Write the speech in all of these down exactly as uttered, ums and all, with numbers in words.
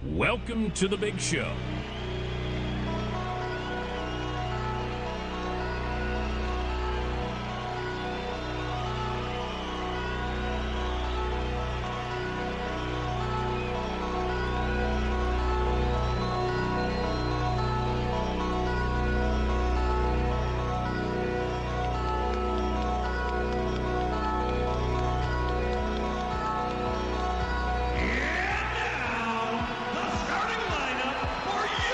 Welcome to the big show. And now, the starting lineup for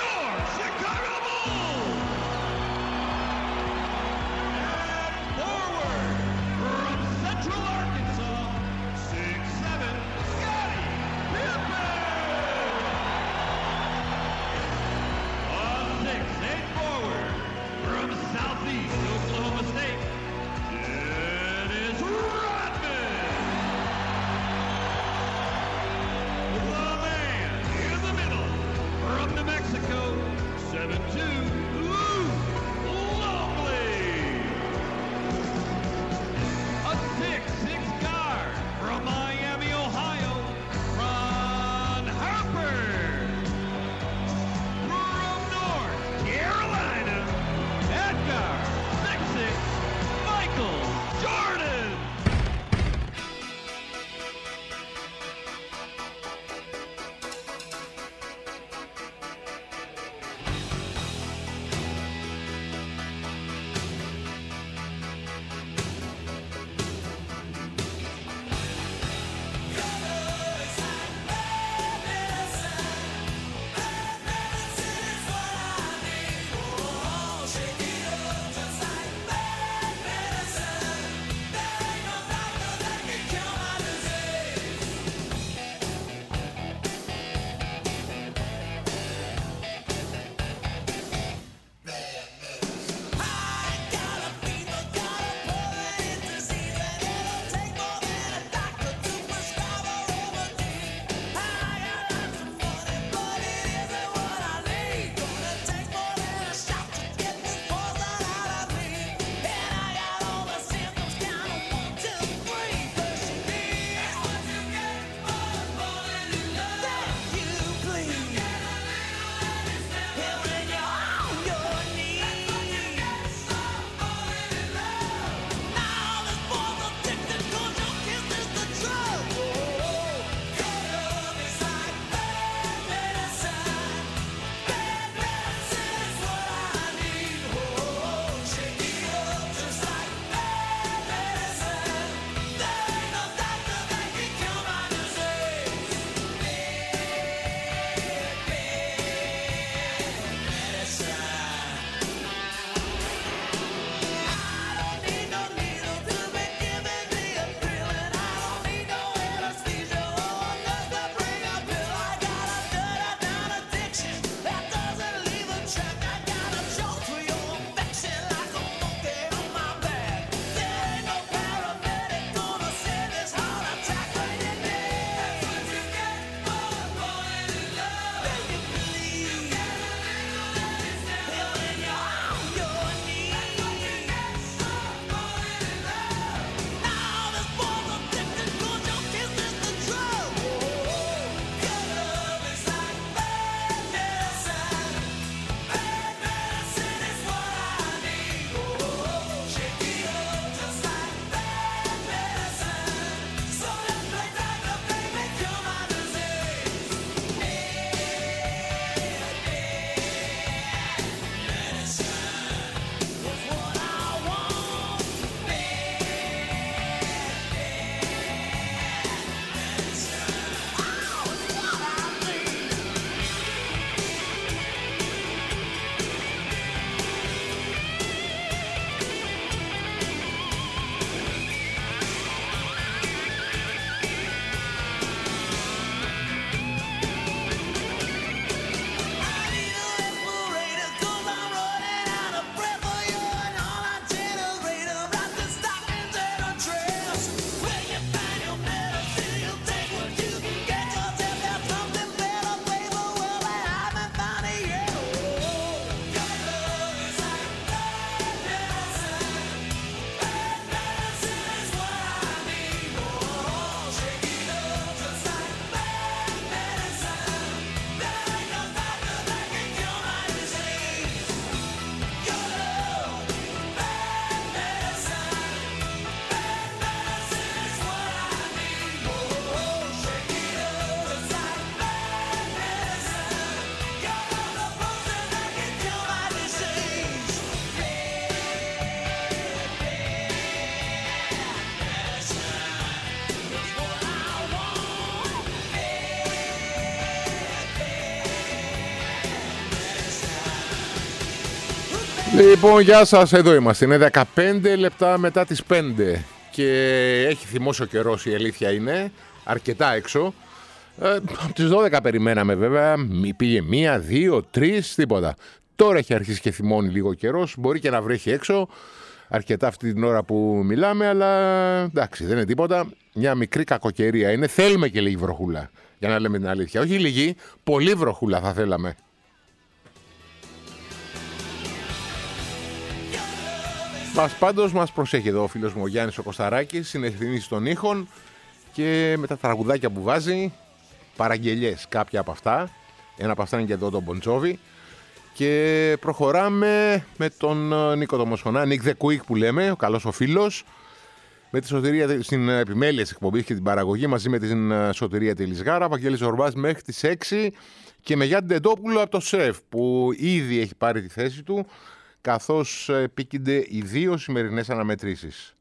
Λοιπόν, γεια σας, εδώ είμαστε. Είναι δεκαπέντε λεπτά μετά τις πέντε και έχει θυμώσει ο καιρός, η αλήθεια είναι, αρκετά έξω. Ε, από τις δώδεκα περιμέναμε βέβαια, πήγε μία, δύο, τρεις, τίποτα. Τώρα έχει αρχίσει και θυμώνει λίγο ο καιρός, μπορεί και να βρέχει έξω, αρκετά αυτή την ώρα που μιλάμε, αλλά εντάξει, δεν είναι τίποτα. Μια μικρή κακοκαιρία είναι, θέλουμε και λίγη βροχούλα, για να λέμε την αλήθεια. Όχι λίγη, πολύ βροχούλα θα θέλαμε. Μας πάντως μας προσέχει εδώ ο φίλος μου ο Γιάννης ο Κωσταράκης, είναι ευθυνής των ήχων και με τα τραγουδάκια που βάζει, παραγγελιές κάποια από αυτά, ένα από αυτά είναι και εδώ τον Μποντζόβι, και προχωράμε με τον Νίκο το Μοσχονά, Nick the Quick που λέμε, ο καλός ο φίλος, με τη Σωτηρία στην επιμέλεια της εκπομπής και την παραγωγή μαζί με την Σωτηρία τη Λισγάρα, Βαγγέλης Ζορμπάς μέχρι τις έξι και με Γιάννη Ντεντόπουλο από το ΣΕΦ που ήδη έχει πάρει τη θέση του, καθώς επίκυνται οι δύο σημερινές αναμετρήσεις.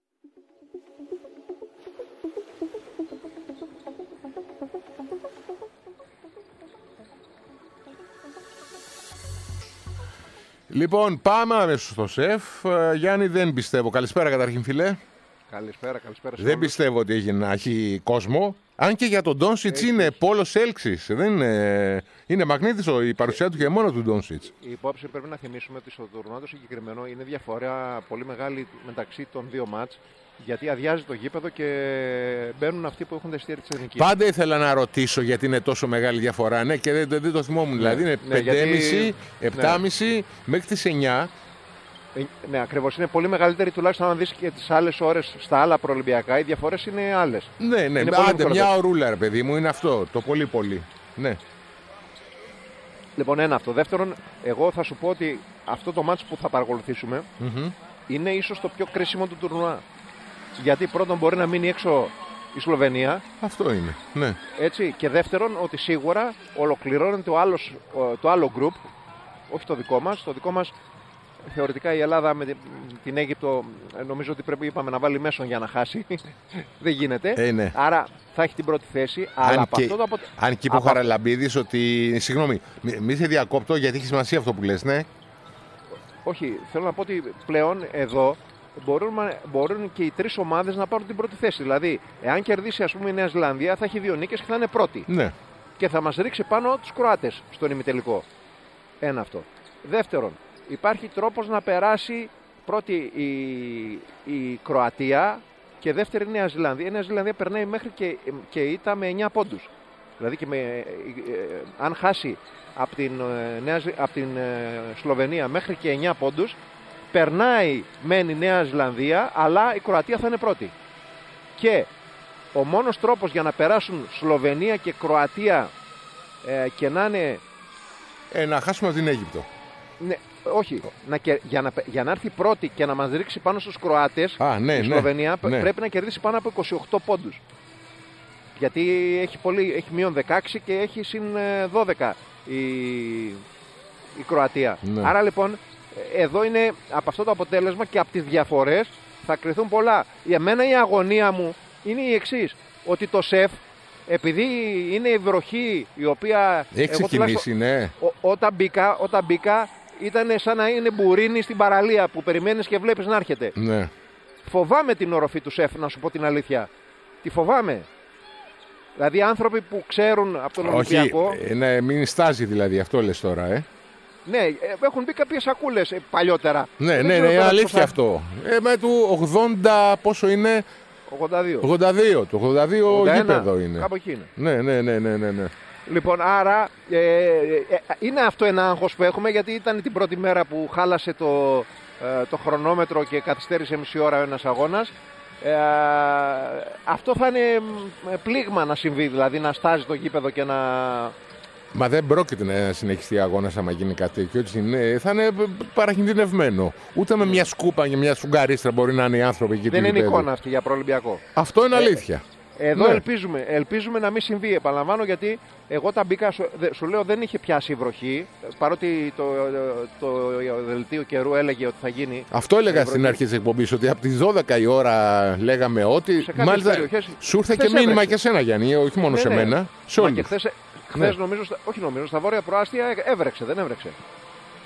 Λοιπόν, πάμε αμέσως στο ΣΕΦ. Γιάννη, δεν πιστεύω. Καλησπέρα καταρχήν, φίλε. Καλησπέρα, καλησπέρα. Δεν όλους. Πιστεύω ότι έχει να έχει κόσμο. Αν και για τον Ντόνσιτς είναι πόλος έλξης. Δεν είναι... είναι μαγνήτης η παρουσία του και μόνο του Ντόνσιτς. Η υπόψη πρέπει να θυμίσουμε ότι στο τουρνουά το συγκεκριμένο είναι διαφορά πολύ μεγάλη μεταξύ των δύο μάτς. Γιατί αδειάζει το γήπεδο και μπαίνουν αυτοί που έχουν τα εισιτήρια της εθνικής. Πάντα ήθελα να ρωτήσω γιατί είναι τόσο μεγάλη διαφορά. Ναι, και δεν, δεν το θυμόμουν. Ναι, δηλαδή είναι ναι, πέντε και μισή, επτά και μισή ναι. μέχρι τις εννιά. Ε, ναι, ακριβώς. Είναι πολύ μεγαλύτερη, τουλάχιστον αν δεις και τις άλλες ώρες στα άλλα προολυμπιακά. Οι διαφορές είναι άλλες. Ναι, ναι. Άντε, μια ωρούλα, ρε παιδί μου, είναι αυτό. Το πολύ πολύ. Ναι. Λοιπόν, ένα αυτό. Δεύτερον, εγώ θα σου πω ότι αυτό το μάτς που θα παρακολουθήσουμε mm-hmm. είναι ίσως το πιο κρίσιμο του τουρνουά. Γιατί πρώτον μπορεί να μείνει έξω η Σλοβενία. Αυτό είναι, ναι. Έτσι, και δεύτερον ότι σίγουρα ολοκληρώνεται ο άλλος, το άλλο γκρουπ, όχι το δικό μας. Το δικό μας θεωρητικά η Ελλάδα με την Αίγυπτο νομίζω ότι πρέπει είπαμε, να βάλει μέσον για να χάσει. Δεν γίνεται. Ε, ναι. Άρα θα έχει την πρώτη θέση. Αν, αλλά και, αυτό το απο... αν και είπε ο Χαραλαμπίδης ότι... Συγγνώμη, μη σε διακόπτω γιατί έχει σημασία αυτό που λες, ναι. Όχι, θέλω να πω ότι πλέον εδώ Μπορούν, μπορούν και οι τρεις ομάδες να πάρουν την πρώτη θέση. Δηλαδή, εάν κερδίσει ας πούμε η Νέα Ζηλανδία, θα έχει δύο νίκες και θα είναι πρώτη. Ναι. Και θα μας ρίξει πάνω τους Κροάτες στον ημιτελικό. Ένα αυτό. Δεύτερον, υπάρχει τρόπος να περάσει πρώτη η, η Κροατία και δεύτερη η Νέα Ζηλανδία. Η Νέα Ζηλανδία περνάει μέχρι και, και ήττα με εννιά πόντους. Δηλαδή, και με, ε, ε, αν χάσει από την, ε, από την ε, Σλοβενία μέχρι και εννιά πόντους, περνάει μεν η Νέα Ζηλανδία, αλλά η Κροατία θα είναι πρώτη. Και ο μόνος τρόπος για να περάσουν Σλοβενία και Κροατία ε, και να είναι... Ε, να χάσουμε την Αίγυπτο. Ναι, όχι. Να, για, να, για να έρθει πρώτη και να μας ρίξει πάνω στους Κροάτες, Α, ναι, η Σλοβενία ναι, ναι. πρέπει να κερδίσει πάνω από είκοσι οκτώ πόντους. Γιατί έχει, πολύ, έχει μείον δεκαέξι και έχει συν δώδεκα η, η Κροατία. Ναι. Άρα λοιπόν... Εδώ είναι από αυτό το αποτέλεσμα και από τις διαφορές θα κρυθούν πολλά. Για μένα η αγωνία μου είναι η εξής. Ότι το ΣΕΦ, επειδή είναι η βροχή η οποία... Έχει ξεκινήσει, ναι. Ό, όταν, μπήκα, όταν μπήκα ήταν σαν να είναι μπουρίνι στην παραλία που περιμένεις και βλέπεις να έρχεται. Ναι. Φοβάμαι την οροφή του ΣΕΦ, να σου πω την αλήθεια. Τη φοβάμαι. Δηλαδή άνθρωποι που ξέρουν από τον Ολυμπιακό... Όχι, ναι, μην στάζει δηλαδή, αυτό λες τώρα, ε. Ναι, έχουν μπει κάποιες σακούλες παλιότερα. Ναι, ναι, ναι, είναι αλήθεια αυτό. Ε, με του ογδόντα, πόσο είναι? ογδόντα δύο. ογδόντα δύο, το ογδόντα δύο ογδόντα ένα, γήπεδο είναι. Κάπου εκεί είναι. Ναι, ναι, ναι, ναι, ναι, ναι. Λοιπόν, άρα ε, ε, είναι αυτό ένα άγχος που έχουμε, γιατί ήταν την πρώτη μέρα που χάλασε το, ε, το χρονόμετρο και καθυστέρησε μισή ώρα ένας αγώνας. Ε, αυτό θα είναι πλήγμα να συμβεί, δηλαδή να στάζει το γήπεδο και να... Μα δεν πρόκειται να συνεχιστεί αγώνα άμα γίνει κάτι τέτοιο. Είναι, θα είναι παρακινδυνευμένο. Ούτε με μια σκούπα και μια σφουγγαρίστρα μπορεί να είναι οι άνθρωποι εκεί. Δεν είναι εικόνα αυτή για προολυμπιακό. Αυτό είναι αλήθεια. Ε, εδώ ναι. ελπίζουμε, ελπίζουμε να μην συμβεί. Επαναλαμβάνω, γιατί εγώ τα μπήκα, σου, σου λέω δεν είχε πιάσει η βροχή. Παρότι το, το, το δελτίο καιρού έλεγε ότι θα γίνει. Αυτό έλεγα στην αρχή της εκπομπής, ότι από τις δώδεκα η ώρα λέγαμε ότι. Μάλιστα περιοχές, σου ήρθε και μήνυμα έβρεξε. Και σένα, Γιάννη, όχι μόνο ναι, σε μένα. Ναι. Σε όλους. Χθες, ναι. νομίζω, όχι νομίζω, στα βόρεια προάστια έβρεξε, δεν έβρεξε.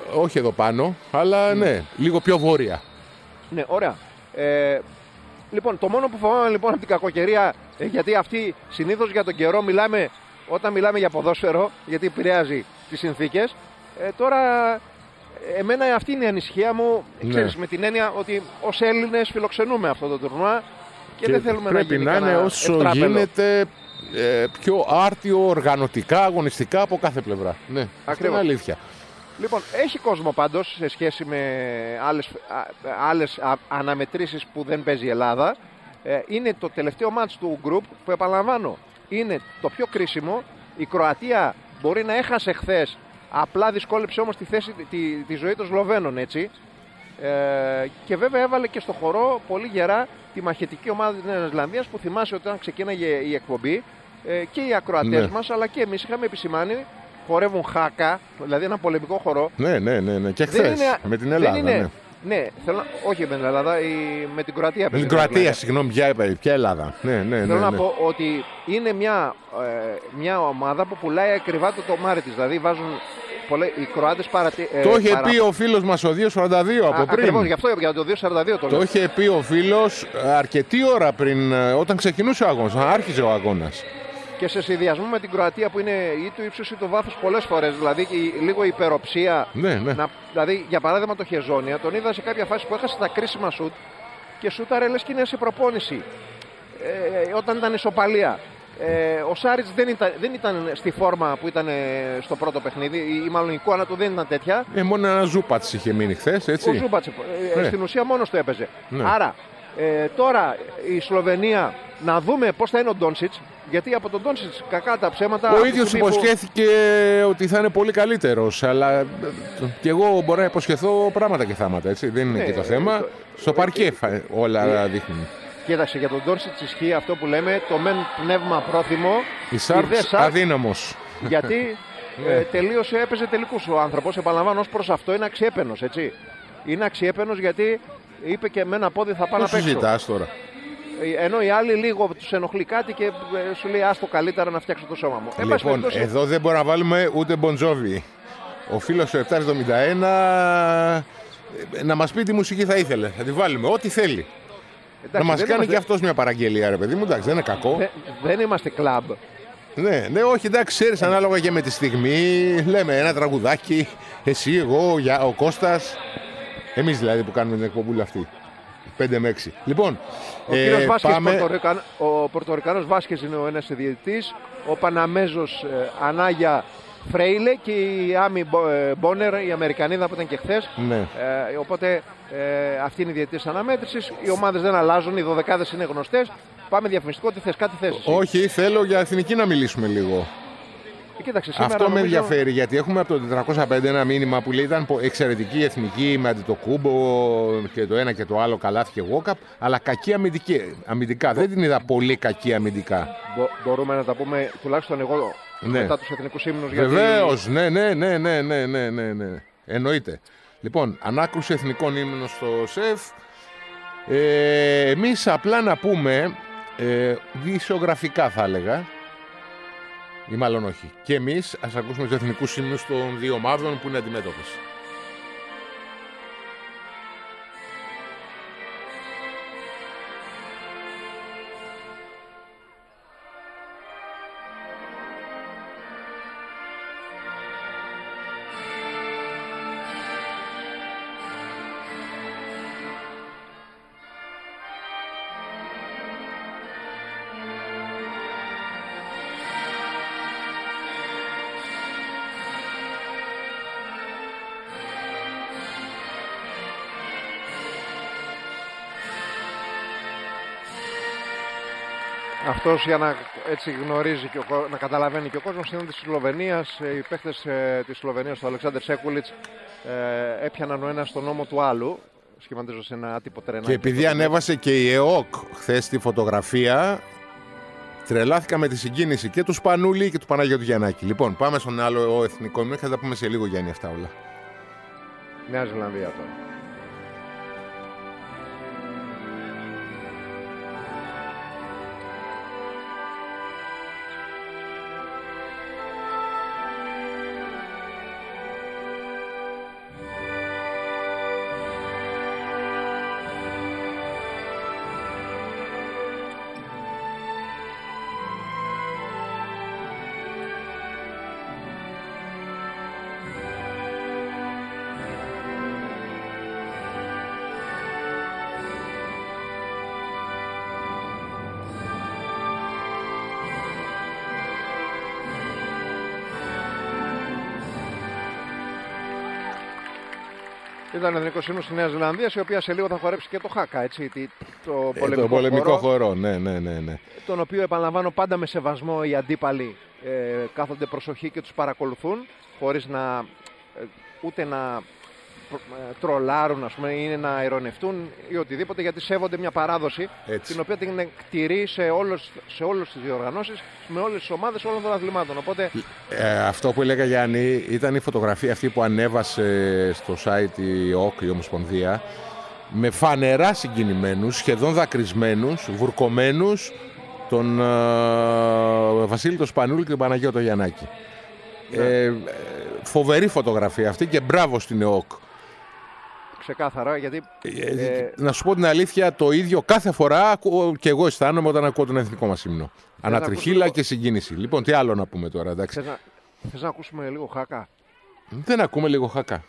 όχι εδώ πάνω, αλλά mm. ναι, λίγο πιο βόρεια. Ναι, ωραία. Ε, λοιπόν, το μόνο που φοβάμαι λοιπόν από την κακοκαιρία, ε, γιατί αυτή συνήθως για τον καιρό μιλάμε όταν μιλάμε για ποδόσφαιρο, γιατί επηρεάζει τις συνθήκες. Ε, τώρα, εμένα αυτή είναι η ανησυχία μου, ναι. Ξέρεις, με την έννοια ότι ως Έλληνες φιλοξενούμε αυτό το τουρνουά και, και δεν θέλουμε να γίνει πρέπει να είναι όσο ευτράπελο. Γίνεται ε, πιο άρτιο, οργανωτικά, αγωνιστικά από κάθε πλευρά. Ναι, αυτή είναι αλήθεια. Λοιπόν, έχει κόσμο πάντως σε σχέση με άλλες, άλλες αναμετρήσεις που δεν παίζει η Ελλάδα. Ε, είναι το τελευταίο μάτς του γκρουπ που, επαναλαμβάνω, είναι το πιο κρίσιμο. Η Κροατία μπορεί να έχασε χθες, απλά δυσκόλεψε όμως τη, θέση, τη, τη ζωή των Σλοβαίνων, έτσι. Ε, και βέβαια έβαλε και στο χορό πολύ γερά τη μαχητική ομάδα της Νέας Ζηλανδίας, που θυμάσαι ότι όταν ξεκίναγε η εκπομπή ε, και οι ακροατές ναι. μας αλλά και εμείς είχαμε επισημάνει, χορεύουν χάκα, δηλαδή ένα πολεμικό χορό. Ναι, ναι, ναι, ναι. Και χθες με την Ελλάδα. Είναι, ναι. Ναι, θέλω να... όχι με την Ελλάδα, η... με την Κροατία. Με την Κροατία, συγγνώμη, ποια, ποια Ελλάδα. Ναι, ναι, ναι, θέλω ναι. να πω ότι είναι μια, ε, μια ομάδα που πουλάει ακριβά το τομάρι της. Δηλαδή βάζουν πολλέ... οι Κροάτες παρατη... Το είχε παρα... πει ο φίλος μας ο δύο σαράντα δύο από Α, πριν. Ακριβώς, γι' αυτό για το δύο σαράντα δύο το λέω. Το είχε πει ο φίλος αρκετή ώρα πριν, όταν ξεκινούσε ο αγώνας, άρχιζε ο αγώνας. Και σε συνδυασμό με την Κροατία που είναι ή του ύψους ή του βάθους πολλές φορές, δηλαδή λίγο υπεροψία. Ναι, ναι. Να, δηλαδή, για παράδειγμα, το Χεζόνια τον είδα σε κάποια φάση που έχασε τα κρίσιμα σουτ και σούταρε λες και είναι σε προπόνηση. Ε, όταν ήταν ισοπαλία. Ε, ο Σάριτς δεν ήταν, δεν ήταν στη φόρμα που ήταν στο πρώτο παιχνίδι, ή μάλλον η εικόνα του δεν ήταν τέτοια. Ε, μόνο ένα Ζούπατς είχε μείνει χθες, έτσι. Ο Ζούπατς, ε, ναι. Στην ουσία μόνος το έπαιζε. Ναι. Άρα, ε, τώρα η Σλοβενία, να δούμε πώς θα είναι ο Ντόνσιτς. Γιατί από τον Ντόνσιτς, κακά τα ψέματα. Ο ίδιος υποσχέθηκε που... ότι θα είναι πολύ καλύτερος. Αλλά και εγώ μπορώ να υποσχεθώ πράγματα και θάματα. Έτσι. Δεν είναι ναι, και το θέμα. Ε, το... Στο παρκέ ε, όλα ε, δείχνουν. Κοίταξε, για τον Ντόνσιτς ισχύει αυτό που λέμε, το μεν πνεύμα πρόθυμο. Η Σάρτς αδύναμος. Γιατί ε, τελείωσε, έπαιζε τελικούς ο άνθρωπος. Επαναλαμβάνω, ως προς αυτό είναι αξιέπαινος. Έτσι. Είναι αξιέπαινος γιατί είπε και με ένα πόδι θα πάω να παίξω. Συζητάς τώρα. Ενώ οι άλλοι λίγο τους ενοχλεί κάτι και σου λέει άστο καλύτερα να φτιάξω το σώμα μου. Λοιπόν, ε, εδώ δεν μπορούμε να βάλουμε ούτε Μποντζόβι. Ο φίλος του επτακόσια εβδομήντα ένα να μας πει τι μουσική θα ήθελε. Θα τη βάλουμε, ό,τι θέλει. Εντάξει, να μας κάνει είμαστε... και αυτός μια παραγγελία, ρε παιδί μου, εντάξει, δεν είναι κακό. Δεν, δεν είμαστε κλαμπ. Ναι, ναι, όχι, εντάξει, ξέρεις, ανάλογα και με τη στιγμή. Λέμε ένα τραγουδάκι, εσύ, εγώ, ο Κώστας. Εμείς δηλαδή που κάνουμε την εκπομπούλα αυτή. πέντε με έξι. Λοιπόν, ο ε, κύριος Βάσκες, πάμε... Πορτορικαν... ο Πορτορικανός Βάσκες είναι ο ένας διαιτητής, ο Παναμέζος ε, Ανάγια Φρέιλε και η Άμι Μπόνερ, η Αμερικανίδα που ήταν και χθες. Ναι. Ε, οπότε ε, αυτή είναι η διαιτητής αναμέτρησης. Οι ομάδες δεν αλλάζουν, οι δωδεκάδες είναι γνωστές. Πάμε διαφημιστικό, τι θες, κάτι θες. Όχι, θέλω για εθνική να μιλήσουμε λίγο. Κοίταξε, αυτό νομίζω... με ενδιαφέρει, γιατί έχουμε από το τετρακόσια πέντε ένα μήνυμα που λέει ήταν εξαιρετική εθνική με Αντιτοκούμπο και το ένα και το άλλο καλάθι και Γουόκαπ, αλλά κακή αμυντική, αμυντικά. Δεν την είδα πολύ κακή αμυντικά. Μπο, μπορούμε να τα πούμε τουλάχιστον εγώ ναι. μετά τους εθνικούς ύμνους. Βεβαίως, γιατί... ναι, ναι, ναι, ναι, ναι, ναι, ναι, ναι. Εννοείται. Λοιπόν, ανάκρουση εθνικών ύμνων στο ΣΕΦ. Ε, εμείς απλά να πούμε, ε, δισογραφικά θα έλεγα, ή μάλλον όχι. Και εμείς ας ακούσουμε τους εθνικούς ύμνους των δύο ομάδων που είναι αντιμέτωπες. Αυτός για να έτσι γνωρίζει και ο, να καταλαβαίνει και ο κόσμος είναι της Σλοβενίας. Οι παίχτες ε, της Σλοβενίας, ο Αλεξάνδερ Σέκουλιτς, ε, έπιαναν ο ένας τον νόμο του άλλου. Σχηματίζω σε ένα άτυπο τρενάκι. Και επειδή ανέβασε και η ΕΟΚ χθες τη φωτογραφία, τρελάθηκα με τη συγκίνηση και του Σπανούλη και του Παναγιώτου Γιαννάκη. Λοιπόν, πάμε στον άλλο εθνικό ύμνο και θα τα πούμε σε λίγο, Γιάννη, αυτά όλα. Νέα Ζηλανδία τώρα. Ήταν εθνικός ύμνος της Νέας Ζηλανδίας, η οποία σε λίγο θα χορέψει και το Χάκα, έτσι, το Ε, πολεμικό, το πολεμικό χορό, χορό, ναι, ναι, ναι, ναι. τον οποίο επαναλαμβάνω πάντα με σεβασμό οι αντίπαλοι ε, κάθονται προσοχή και τους παρακολουθούν, χωρίς να ε, ούτε να ε, τρολάρουν, ας πούμε, ή να ειρωνευτούν ή οτιδήποτε, γιατί σέβονται μια παράδοση Έτσι. την οποία την κτηρεί σε, όλους, σε όλες τις διοργανώσεις, με όλες τις ομάδες όλων των αθλημάτων. Οπότε Ε, αυτό που έλεγα, Γιάννη, ήταν η φωτογραφία αυτή που ανέβασε στο site η ΟΚ, η Ομοσπονδία, με φανερά συγκινημένους, σχεδόν δακρυσμένους, βουρκωμένους, τον ε, Βασίλη τον Σπανούλη και τον Παναγιώτο το Γιαννάκη. Ναι. Ε, φοβερή φωτογραφία αυτή και μπράβο στην ΕΟΚ. ξεκάθαρα, γιατί Ε, ε, να σου πω την αλήθεια, το ίδιο κάθε φορά ακούω, και εγώ αισθάνομαι όταν ακούω τον εθνικό μας ύμνο. Ανατριχύλα ακούσω- και συγκίνηση. Λοιπόν, τι άλλο να πούμε τώρα, εντάξει. θες να, θες να ακούσουμε λίγο Χάκα. Δεν ακούμε λίγο Χάκα.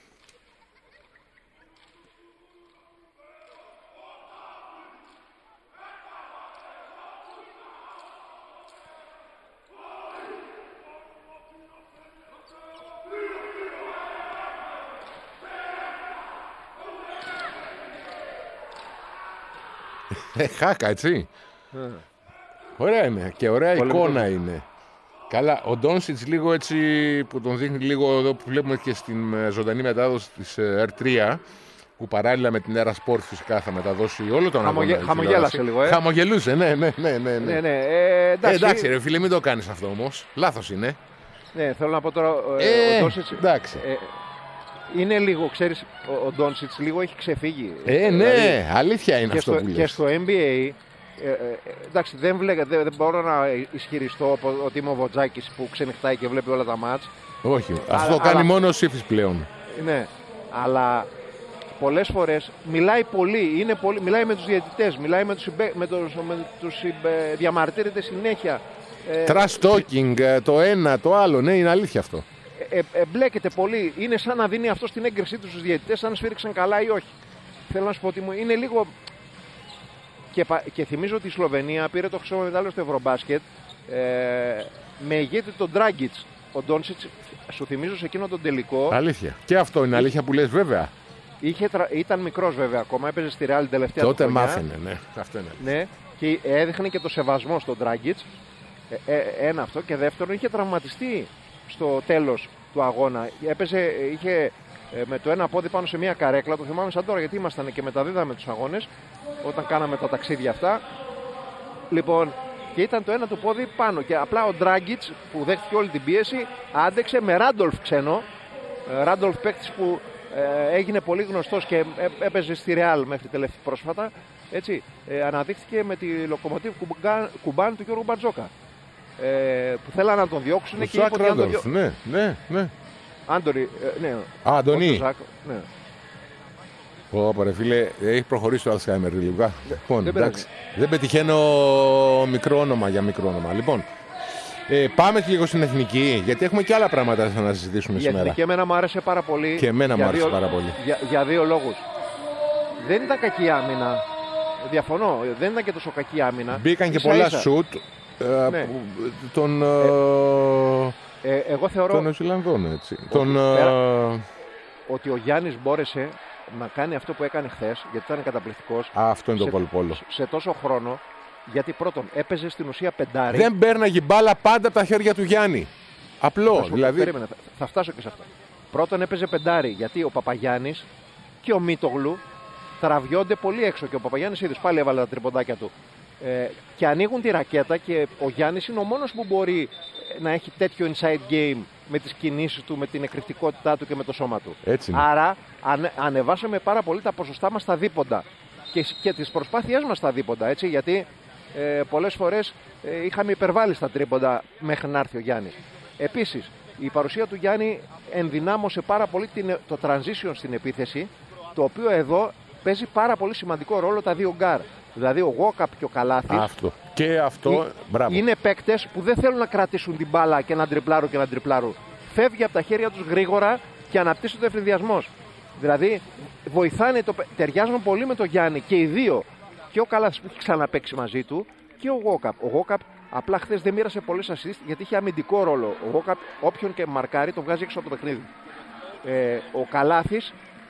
Ε, Χάκα, έτσι. Ωραία είναι και ωραία Πολύ εικόνα μικρός. είναι. Καλά, ο Ντόνσιτς λίγο έτσι που τον δείχνει λίγο εδώ που βλέπουμε και στην ε, ζωντανή μετάδοση της ε, αρ τρία, που παράλληλα με την Έρα Sport φυσικά θα μεταδώσει όλο τον Χαμογε- αγώνα. η χαμογέλασε τηλεόραση. λίγο, ε. Χαμογελούσε, ναι, ναι, ναι. ναι, ναι. Ναι, ναι, ε, Ε, εντάξει, εντάξει ρε φίλε, μην το κάνεις αυτό όμως. Λάθος είναι. ναι, θέλω να πω τώρα, ε, Ε, ο Ντόνσιτς, εντάξει. ε, είναι λίγο, ξέρεις, ο, ο Ντόνσιτς λίγο έχει ξεφύγει. Ε, ναι, Δηλαδή, αλήθεια είναι και, αυτό στο, που και λες. στο N B A, ε, ε, εντάξει, δεν, βλέ, δεν, δεν μπορώ να ισχυριστώ πο- ότι είμαι ο Βοτζάκης που ξενυχτάει και βλέπει όλα τα μάτς. Όχι, αυτό Αλλά- το κάνει αλλά- μόνο ο Σύφης πλέον. Ναι, αλλά πολλές φορές μιλάει πολύ, είναι πολύ μιλάει με τους διαιτητές, μιλάει με τους, συμπαι, με τους, με τους συμπαι, διαμαρτύρεται συνέχεια. Ε, Trash talking, ε, το ένα, το άλλο, ναι, είναι αλήθεια αυτό. ε, ε, εμπλέκεται πολύ. Είναι σαν να δίνει αυτό στην έγκρισή του στους διαιτητές, αν σφύριξαν καλά ή όχι. Θέλω να σου πω ότι μου είναι λίγο. Και, πα- και θυμίζω ότι η Σλοβενία πήρε το χρυσό μετάλλιο στο Ευρωμπάσκετ ε, με ηγέτη τον Ντράγκιτς. Ο Ντόνσιτς, σου θυμίζω σε εκείνο τον τελικό, Αλήθεια. Και αυτό είναι αλήθεια που λες, βέβαια. είχε, τρα- ήταν μικρός βέβαια ακόμα, έπαιζε στη Real την τελευταία του Τότε χρονιά. μάθαινε, ναι. Αυτό είναι. Ναι, και έδειχνε και το σεβασμό στον Ντράγκιτς. Ε, ε, ένα αυτό. Και δεύτερον, είχε τραυματιστεί στο τέλος του αγώνα. Έπαιζε, είχε ε, με το ένα πόδι πάνω σε μια καρέκλα. Το θυμάμαι σαν τώρα, γιατί ήμασταν και μεταδίδαμε τους αγώνες όταν κάναμε τα ταξίδια αυτά. Λοιπόν, και ήταν το ένα του πόδι πάνω. Και απλά ο Ντράγκιτς που δέχτηκε όλη την πίεση άντεξε με Ράντολφ ξένο. Ε, Ράντολφ παίκτης που ε, έγινε πολύ γνωστός και ε, έπαιζε στη Ρεάλ μέχρι τελευταία πρόσφατα. Έτσι, ε, αναδείχθηκε με τη Λοκομοτίβ Κουμπάν, Κουμπάν του Γιώργου Μπαρτζόκα. Ε, που θέλανε να τον διώξουν Ο και είπε Ζακ ότι αν τον Ράντολφ, διώ... ναι, ναι, ναι. Άντωνη, ε, ναι, Α, Αντωνή. όχι ο Ζακ, ναι. Πω, πω, ρε φίλε, έχει προχωρήσει το Alzheimer λίγο. Λοιπόν, δεν εντάξει. Δεν πετυχαίνω μικρό όνομα για μικρό όνομα. Λοιπόν, ε, πάμε και λίγο στην εθνική, γιατί έχουμε και άλλα πράγματα να συζητήσουμε Η σήμερα. εθνική εμένα μου άρεσε πάρα πολύ. Και εμένα μου για άρεσε δύο- πάρα πολύ. Για, για δύο λόγους. Δεν ήταν κακή άμυνα. Διαφωνώ, δεν ήταν και τόσο κακή άμυνα. Μπήκαν και Ίσα πολλά ίσα. σουτ ε, Ναι. που- των, ε, Ε, εγώ θεωρώ των Νεοζηλανδών, έτσι. Των, ε, πέρα- ότι ο Γιάννης μπόρεσε να κάνει αυτό που έκανε χθες, γιατί ήταν καταπληκτικός, α, αυτό είναι το σε- κολπόλο. σε τόσο χρόνο. Γιατί πρώτον έπαιζε στην ουσία πεντάρι. Δεν πέρναγε μπάλα πάντα από τα χέρια του Γιάννη. Απλό, Θα σου πω, δηλαδή. περίμενε, θα, θα φτάσω και σε αυτό. Πρώτον έπαιζε πεντάρι, γιατί ο Παπαγιάννης και ο Μίτογλου τραβιόνται πολύ έξω. Και ο Παπαγιάννης είδες πάλι έβαλε τα τριποντάκια του. Ε, και ανοίγουν τη ρακέτα και ο Γιάννης είναι ο μόνος που μπορεί ε, να έχει τέτοιο inside game με τις κινήσεις του, με την εκρηκτικότητά του και με το σώμα του. Έτσι είναι. Άρα ανε, ανεβάσαμε πάρα πολύ τα ποσοστά μας στα δίποντα και, και τις προσπάθειές μας στα δίποντα, έτσι, γιατί ε, πολλές φορές ε, είχαμε υπερβάλει στα τρίποντα μέχρι να έρθει ο Γιάννης. Επίσης, η παρουσία του Γιάννη ενδυνάμωσε πάρα πολύ την, το transition στην επίθεση, το οποίο εδώ παίζει πάρα πολύ σημαντικό ρόλο τα δύο γκάρ. Δηλαδή ο Γόκαπ και ο Καλάθης Αυτό. Και αυτό, ε, μπράβο. είναι παίκτες που δεν θέλουν να κρατήσουν την μπάλα και να τριπλάρουν και να τριπλάρουν. Φεύγει από τα χέρια τους γρήγορα και αναπτύσσεται ο ευθυνδιασμός. Δηλαδή βοηθάνε, το, ταιριάζουν πολύ με τον Γιάννη και οι δύο. Και ο Καλάθης που έχει ξαναπαίξει μαζί του και ο Γόκαπ. Ο Γόκαπ απλά χθες δεν μοίρασε πολλές assist γιατί είχε αμυντικό ρόλο. Ο Γόκαπ όποιον και μαρκάρει τον βγάζει έξω από το παιχνίδι. Ε, ο Καλάθης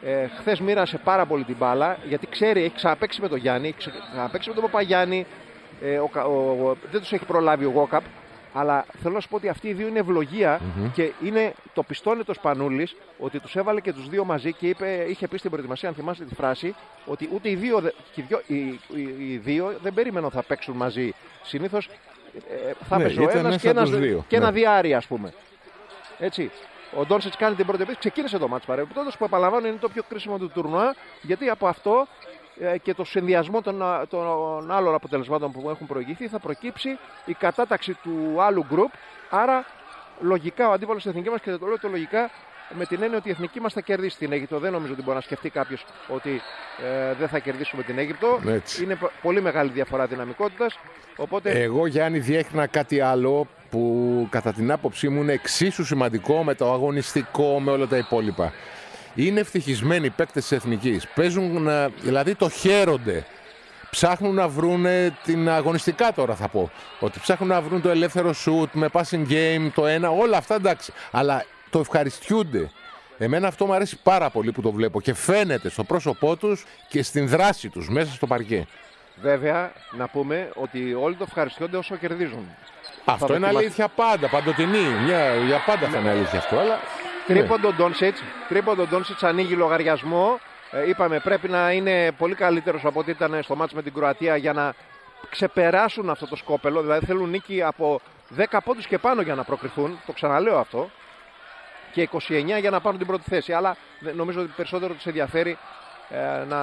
Ε, Χθες μοίρασε πάρα πολύ την μπάλα, γιατί ξέρει, έχει ξαναπαίξει με τον Γιάννη, έχει ξαναπαίξει με τον Παπαγιάννη. Ε, ο, ο, ο, δεν τους έχει προλάβει ο Γόκαπ. Αλλά θέλω να σου πω ότι αυτοί οι δύο είναι ευλογία mm-hmm. και είναι το πιστώνει το Σπανούλης ότι τους έβαλε και τους δύο μαζί και είπε, είχε πει στην προετοιμασία, αν θυμάστε τη φράση, ότι ούτε οι δύο, οι δύο, οι, οι, οι δύο δεν περίμεναν θα παίξουν μαζί. Συνήθως ε, θα έπαιζε ναι, ο ένας και, ένας, και ναι. ένα διάρρη, ας πούμε. Έτσι. Ο Ντόνσιτς κάνει την πρώτη επίθεση, ξεκίνησε το μάτς παρεμπιπτόντως που επαναλαμβάνω είναι το πιο κρίσιμο του τουρνουά, γιατί από αυτό ε, και το συνδυασμό των, των άλλων αποτελεσμάτων που έχουν προηγηθεί θα προκύψει η κατάταξη του άλλου γκρουπ. Άρα λογικά ο αντίπαλος της εθνικής μας, και το λέω το λογικά με την έννοια ότι η εθνική μας θα κερδίσει την Αίγυπτο. Δεν νομίζω ότι μπορεί να σκεφτεί κάποιος ότι ε, δεν θα κερδίσουμε την Αίγυπτο. Έτσι. Είναι πολύ μεγάλη διαφορά δυναμικότητας. Οπότε... Εγώ, Γιάννη, διέκρινα κάτι άλλο που κατά την άποψή μου είναι εξίσου σημαντικό με το αγωνιστικό, με όλα τα υπόλοιπα. Είναι ευτυχισμένοι οι παίκτες της εθνικής. Παίζουν, δηλαδή το χαίρονται. Ψάχνουν να βρουν την αγωνιστικά τώρα θα πω. Ότι ψάχνουν να βρουν το ελεύθερο shoot με passing game, το ένα, όλα αυτά εντάξει. Αλλά το ευχαριστιούνται. Εμένα αυτό μου αρέσει πάρα πολύ που το βλέπω και φαίνεται στο πρόσωπό τους και στην δράση τους μέσα στο παρκέ. Βέβαια, να πούμε ότι όλοι το ευχαριστιούνται όσο κερδίζουν. Αυτό είναι αλήθεια πάντα, παντοτινή. Μια, για πάντα θα είναι αλήθεια αυτό. Αλλά... Τρίποντο Ντόνσιτς, τρίποντο Ντόνσιτς ανοίγει λογαριασμό. Ε, είπαμε πρέπει να είναι πολύ καλύτερος από ό,τι ήταν στο μάτς με την Κροατία για να ξεπεράσουν αυτό το σκόπελο. Δηλαδή θέλουν νίκη από δέκα πόντους και πάνω για να προκριθούν. Το ξαναλέω αυτό. Και είκοσι εννιά για να πάρουν την πρώτη θέση. Αλλά νομίζω ότι περισσότερο τους ενδιαφέρει ε, να,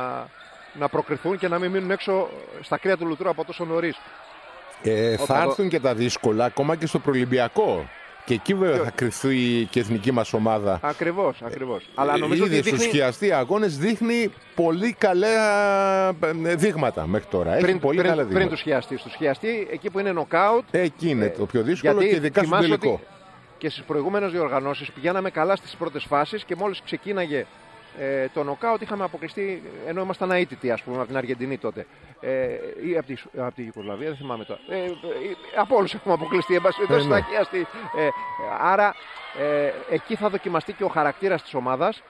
να προκριθούν και να μην μείνουν έξω στα κρύα του λουτρού από τόσο νωρίς. Ε, θα έρθουν εδώ... και τα δύσκολα ακόμα και στο προολυμπιακό. Και εκεί βέβαια θα κρυφθεί και η εθνική μας ομάδα. Ακριβώς, ακριβώς. Ε, Αλλά νομίζω ήδη ότι στους δείχνει... χιαστοί αγώνες δείχνει πολύ καλά δείγματα μέχρι τώρα. Έχει πριν, πολύ πριν, καλά δείγματα. Πριν τους χιαστεί. Στους χιαστεί, εκεί που είναι νοκάουτ. Εκεί είναι ε, το πιο δύσκολο γιατί και ειδικά στο τελικό. Και στις προηγούμενες διοργανώσεις πηγαίναμε καλά στις πρώτες φάσεις και μόλις ξεκίναγε ε, το νοκάουτ είχαμε αποκλειστεί ενώ ήμασταν αίτητοι, ας πούμε, από την Αργεντινή τότε. Ε, ή από τη, από τη Ιουγκοσλαβία, δεν θυμάμαι τώρα. Ε, ε, από όλους έχουμε αποκλειστεί. Ε, ναι. ε, άρα ε, εκεί θα δοκιμαστεί και ο χαρακτήρας της ομάδας.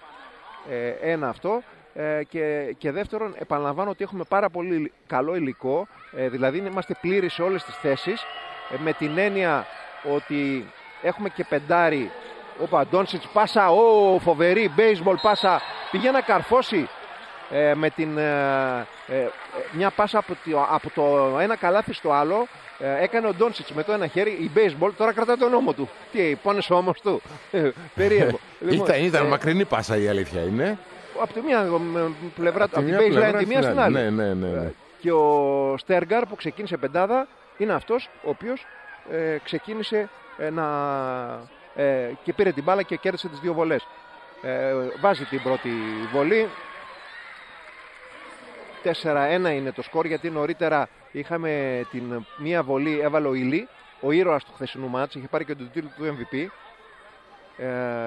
Ε, ένα αυτό. Ε, και, και δεύτερον, επαναλαμβάνω ότι έχουμε πάρα πολύ καλό υλικό. Ε, δηλαδή είμαστε πλήρεις σε όλες τις θέσεις. Ε, με την έννοια ότι έχουμε και πεντάρι. Όπα, Ντόνσιτς, πάσα, ο, φοβερή, baseball πάσα. Πήγε να καρφώσει ε, με την, ε, ε, μια πάσα από το, από το ένα καλάθι στο άλλο. Ε, έκανε ο Ντόνσιτς με το ένα χέρι, η baseball, τώρα κρατά τον ώμο του. Τι, πόνες ο ώμος του. Περίεργο. ήταν ήταν ε, μακρινή πάσα η αλήθεια είναι. Από τη μία πλευρά, από την baseline τη μία στην άλλη. Ναι, ναι, ναι, ναι. Και ο Στέργκαρ που ξεκίνησε πεντάδα είναι αυτός ο οποίος ε, ξεκίνησε ε, να... Ε, και πήρε την μπάλα και κέρδισε τις δύο βολές. Ε, βάζει την πρώτη βολή. τέσσερα ένα είναι το σκορ, γιατί νωρίτερα είχαμε την μία βολή, έβαλε ο Ηλί, ο ήρωας του χθεσινού μάτς, είχε πάρει και τον τίτλο του εμ βι πι. Ε,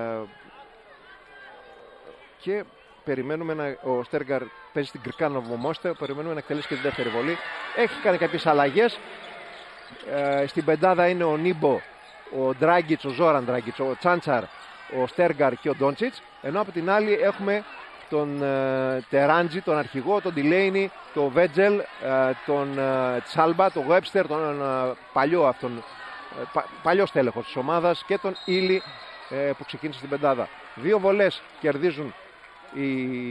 και περιμένουμε να, ο Στέργκαρ παίζει στην Κρικάνοβο Μόστε, περιμένουμε να εκτελέσει και την δεύτερη βολή. Έχει κάνει κάποιες αλλαγές. Ε, στην πεντάδα είναι ο Νίμπο, ο Ντράγκιτς, ο Ζόραν Ντράγκιτς, ο Τσάντσαρ, ο Στέργκαρ και ο Ντόντσιτς. Ενώ από την άλλη έχουμε τον ε, Τεράντζι, τον αρχηγό, τον Τιλέινι, τον Βέτζελ, ε, τον ε, Τσάλμπα, τον Γουέμπστερ, τον ε, παλιό αυτόν, ε, πα, παλιό στέλεχος της ομάδας και τον Ήλι ε, που ξεκίνησε στην πεντάδα. Δύο βολές κερδίζουν οι,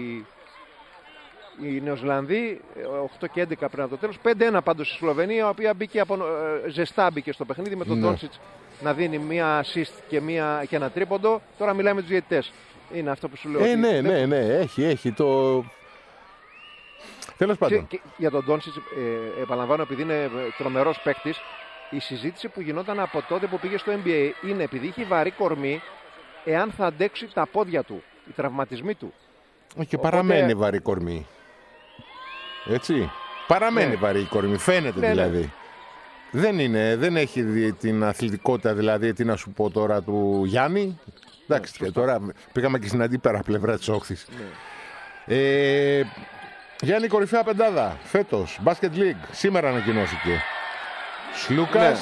οι Νεοζηλανδοί, οκτώ και έντεκα πριν από το τέλος. πέντε ένα πάντως η Σλοβενία, η οποία μπήκε από, ε, ζεστά μπήκε στο παιχνίδι με τον ναι. Ντόντσιτς να δίνει μία assist και, μία, και ένα τρίποντο. Τώρα μιλάμε με τους διαιτητές. Είναι αυτό που σου λέω. Ε, ναι, ναι, ναι, έχει, έχει το... Τέλος πάντων. Και, και για τον Ντόντσιτς, ε, επαναλαμβάνω, επειδή είναι τρομερός παίκτης, η συζήτηση που γινόταν από τότε που πήγε στο N B A είναι επειδή είχε βαρύ κορμί, εάν θα αντέξει τα πόδια του, οι τραυματισμοί του. Όχι, και Οπότε... παραμένει βαρύ κορμί. Έτσι. Παραμένει ναι. βαρύ κορμί, φαίνεται ναι, δηλαδή. Ναι. Δεν είναι, δεν έχει την αθλητικότητα, δηλαδή, τι να σου πω τώρα, του Γιάννη. Εντάξει, ναι, και τώρα πήγαμε και στην αντίπερα πλευρά της όχθης. Ναι. Ε, Γιάννη, κορυφαία πεντάδα φέτος, Basket League, σήμερα ανακοινώθηκε. Σλούκας,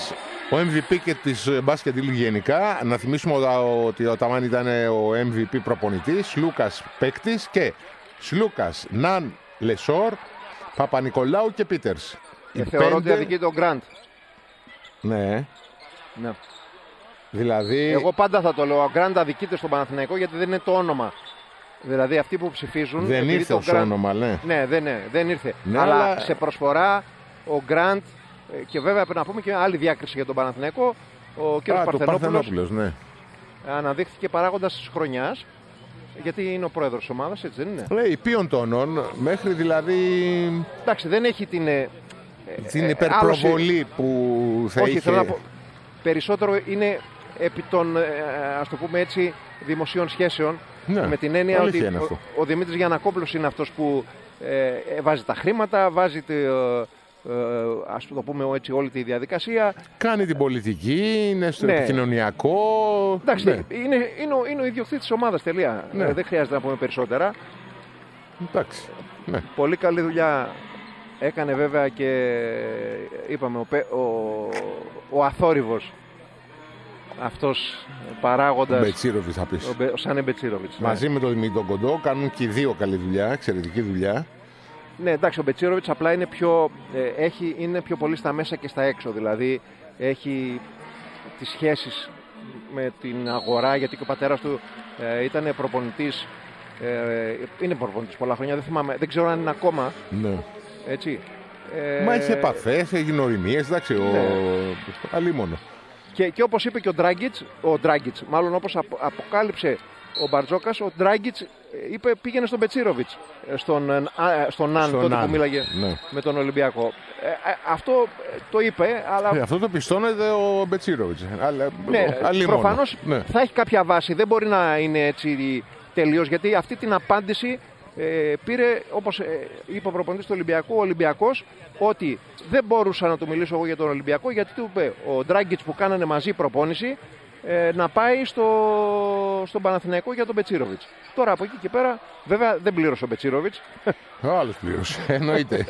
Ο εμ βι πι και της Basket League γενικά. Να θυμίσουμε ότι ο Ταμάν ήταν ο εμ βι πι προπονητής, Λούκας παίκτης και Σλούκας, Ναν, Λεσόρ, Παπα-Νικολάου και Πίτερς. Ε, θεωρώ ότι αδικεί τον Γκραντ. Ναι. Ναι. Δηλαδή... Εγώ πάντα θα το λέω, ο Γκραντ αδικείται στον Παναθηναϊκό γιατί δεν είναι το όνομα. Δηλαδή αυτοί που ψηφίζουν... Δεν ήρθε ως Grand... όνομα, ναι. Ναι, δεν, ναι, δεν ήρθε. Ναι, αλλά, αλλά σε προσφορά ο Γκραντ, και βέβαια πρέπει να πούμε και άλλη διάκριση για τον Παναθηναϊκό, ο κ. Παρθενόπουλος, ναι. Αναδείχθηκε παράγοντας της χρονιάς, γιατί είναι ο πρόεδρος της ομάδας, έτσι δεν είναι. Λέει ποιον τόνων, μέχρι δηλαδή... Εντάξει, δεν έχει την... την ε, υπερπροβολή ε, που θα όχι, είχε... Θέλω να πω, περισσότερο είναι επί των, ας το πούμε έτσι, δημοσίων σχέσεων. Ναι, με την έννοια ότι ο, ο Δημήτρης Γιαννακόπουλος είναι αυτός που ε, βάζει τα χρήματα, βάζει τη, ε, ε, ας το πούμε έτσι, όλη τη διαδικασία. Κάνει την πολιτική, είναι στο ναι. επικοινωνιακό. Εντάξει, ναι. είναι, είναι, ο, είναι ο ιδιοκτήτης της ομάδας, τελεία. Ναι. Ε, δεν χρειάζεται να πούμε περισσότερα. Εντάξει. Ναι. Πολύ καλή δουλειά έκανε βέβαια και είπαμε ο, ο, ο αθόρυβος αυτός παράγοντας. Ο Μπετσίροβιτς θα πεις. Ο, ο Σάνε Μπετσίροβιτς. Μαζί ναι. με τον Δημήτρη Κοντό κάνουν και οι δύο καλή δουλειά, εξαιρετική δουλειά. Ναι, εντάξει, ο Μπετσίροβιτς απλά είναι πιο, ε, έχει, είναι πιο πολύ στα μέσα και στα έξω. Δηλαδή έχει τις σχέσεις με την αγορά, γιατί και ο πατέρας του ε, ήταν προπονητής. Ε, είναι προπονητής πολλά χρόνια, δεν θυμάμαι, δεν ξέρω αν είναι ακόμα. Ναι. Έτσι. Ε, Μα έχει επαφές, έχει γνωριμίες, εντάξει, ναι. ο... αλίμονο. Και, και όπως είπε και ο Ντράγκιτς, ο Ντράγκιτς, μάλλον όπως απο, αποκάλυψε ο Μπαρτζόκας, ο Ντράγκιτς είπε πήγαινε στον Μπετσίροβιτς, στον, α, στον Ναν, τότε Ναν, που μίλαγε ναι. με τον Ολυμπιακό. Ε, αυτό το είπε, αλλά... Ε, αυτό το πιστώνεται ο Μπετσίροβιτς. Ναι, προφανώς ναι. θα έχει κάποια βάση, δεν μπορεί να είναι έτσι τελείως, γιατί αυτή την απάντηση ε, πήρε, όπως ε, είπε ο προπονητής του Ολυμπιακού, ο Ολυμπιακός, ότι δεν μπορούσα να του μιλήσω εγώ για τον Ολυμπιακό, γιατί του είπε ο Ντράγκιτς που κάνανε μαζί προπόνηση ε, να πάει στο, στον Παναθηναϊκό για τον Μπετσίροβιτς. Τώρα από εκεί και πέρα, βέβαια δεν πλήρωσε ο Μπετσίροβιτς. Ο άλλος πλήρωσε, εννοείται.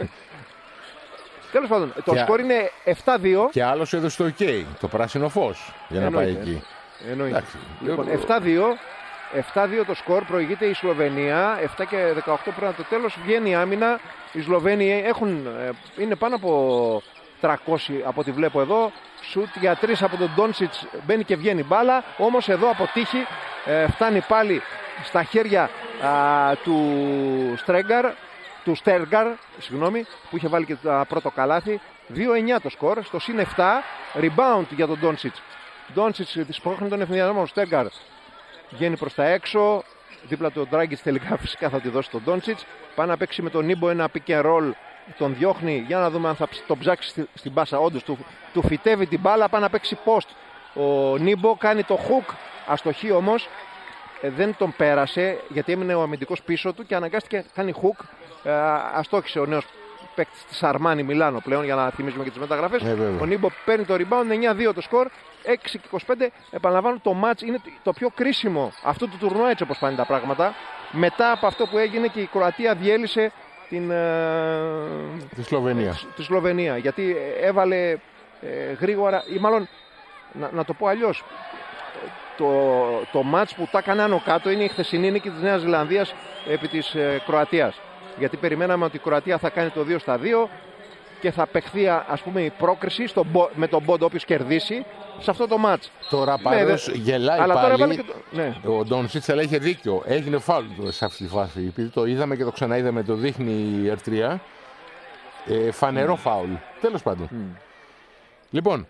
Τέλος πάντων, το και σκορ είναι επτά δύο. Και άλλος έδωσε το OK, το πράσινο φως, για εννοείται, να πάει εκεί. Εννοείται. Λοιπόν, επτά δύο. επτά δύο το σκορ, προηγείται η Σλοβενία, επτά και δεκαοκτώ πριν το τέλος, βγαίνει η άμυνα. Οι Σλοβαίνοι έχουν, είναι πάνω από τριακόσιοι από ό,τι βλέπω εδώ. Σουτ για τρεις από τον Ντόντσιτς, μπαίνει και βγαίνει μπάλα, όμως εδώ από τύχη ε, φτάνει πάλι στα χέρια α, του Στρέγκαρ, του Στέργκαρ, συγγνώμη, που είχε βάλει και το πρώτο καλάθι. δύο εννιά το σκορ, στο συν επτά, rebound για τον Ντόντσιτς. Ντόντσιτς της πρόχνει τον ευθυνιασμό, Στέργκαρ βγαίνει προς τα έξω, δίπλα του ο Ντράγκιτς τελικά φυσικά θα τη δώσει τον Ντόντσιτς. Πάει να παίξει με τον Νίμπο ένα pick and roll, τον διώχνει για να δούμε αν θα τον ψάξει στη, στην πάσα. Όντως του, του φυτεύει την μπάλα, πάει να παίξει post. Ο Νίμπο κάνει το hook, αστοχή όμως, ε, δεν τον πέρασε γιατί έμεινε ο αμυντικός πίσω του και αναγκάστηκε κάνει hook. Ε, αστόχησε ο νέος παίκτης της Αρμάνι Μιλάνο πλέον, για να θυμίζουμε και τις μεταγραφές. Ε, ο Νίμπο παίρνει το rebound, εννιά δύο το σκορ. έξι και είκοσι πέντε, επαναλαμβάνω, το match είναι το πιο κρίσιμο αυτού του τουρνουά, έτσι όπως πάνε τα πράγματα. Μετά από αυτό που έγινε και η Κροατία διέλυσε την, ε, τη, Σλοβενία. Ε, τη Σλοβενία. Γιατί έβαλε ε, γρήγορα, ή μάλλον να, να το πω αλλιώς, το, το match που τα έκανε άνω κάτω είναι η χθεσινή νίκη της Νέας Ζηλανδίας επί της ε, Κροατίας. Γιατί περιμέναμε ότι η Κροατία θα κάνει το δύο στα δύο και θα παιχθεί, ας πούμε, η πρόκριση στο, με τον πόντο όποιος κερδίσει σε αυτό το μάτς. Τώρα πάντως ναι, γελάει αλλά πάλι. Τώρα και το... ναι. Ο Ντόντσιτς, αλλά είχε δίκιο. Έγινε φάουλ σε αυτή τη φάση. Επειδή το είδαμε και το ξαναείδαμε, το δείχνει η αρ τρία. Ε, φανερό mm. φάουλ. Τέλος πάντων. Mm. Λοιπόν,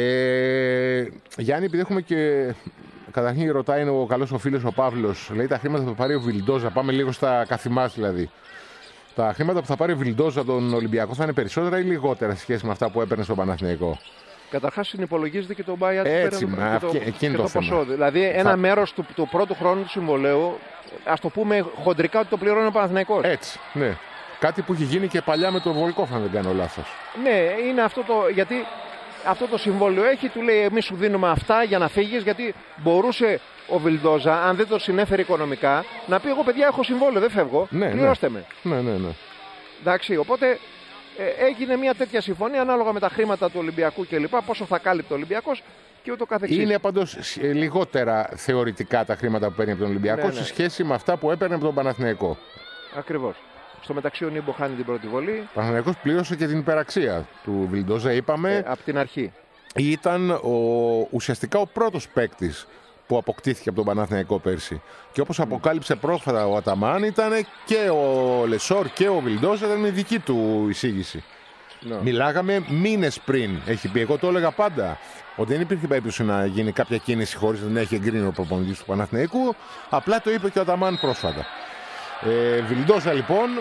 ε, Γιάννη, επειδή έχουμε και... Καταρχήν ρωτάει ο καλός ο φίλος ο Παύλος. Λέει τα χρήματα θα πάρει ο Βιλντόζα. Πάμε λίγο στα καθημάς δηλαδή. Τα χρήματα που θα πάρει ο Βιλντόζα από τον Ολυμπιακό θα είναι περισσότερα ή λιγότερα σε σχέση με αυτά που έπαιρνε στον Παναθηναϊκό? Καταρχάς συνυπολογίζεται και το buyout Έτσι, και, μα, το, και, και το, το θέμα. ποσό. Δηλαδή ένα θα... μέρος του, του πρώτου χρόνου του συμβολέου, ας το πούμε χοντρικά, ότι το πληρώνει ο Παναθηναϊκός. Έτσι, ναι. Κάτι που έχει γίνει και παλιά με τον Βολκόφ, αν δεν κάνω λάθος. Ναι, είναι αυτό το... Γιατί αυτό το συμβόλαιο έχει, του λέει εμείς σου δίνουμε αυτά για να φύγεις, γιατί μπορούσε ο Βιλντόζα, αν δεν το συνέφερε οικονομικά, να πει εγώ παιδιά έχω συμβόλαιο, δεν φεύγω, ναι, πληρώστε ναι. με. Ναι, ναι, ναι. Εντάξει, οπότε ε, έγινε μια τέτοια συμφωνία ανάλογα με τα χρήματα του Ολυμπιακού κλπ. Πόσο θα κάλυπτε ο Ολυμπιακός και ούτω καθεξής. Είναι πάντως λιγότερα θεωρητικά τα χρήματα που παίρνει από τον Ολυμπιακό, ναι, ναι, σε σχέση με αυτά που έπαιρνε από τον Παναθηναϊκό. Ακριβώς. Στο μεταξύ ο Νίμπο χάνει την πρώτη βολή. Ο Παναθηναϊκός πλήρωσε και την υπεραξία του Βιλντόζα, είπαμε. Ε, από την αρχή. Ήταν ο, ουσιαστικά ο πρώτος παίκτης που αποκτήθηκε από τον Παναθηναϊκό πέρσι. Και όπως mm. αποκάλυψε πρόσφατα ο Αταμάν, ήταν και ο Λεσόρ και ο Βιλντόζα, ήταν η δική του εισήγηση. No. Μιλάγαμε μήνες πριν, έχει πει. Εγώ το έλεγα πάντα ότι δεν υπήρχε περίπτωση να γίνει κάποια κίνηση χωρίς να την έχει εγκρίνει ο προπονητής του Παναθηναϊκού. Απλά το είπε και ο Αταμάν πρόσφατα. Ε, Βιλντόζα λοιπόν,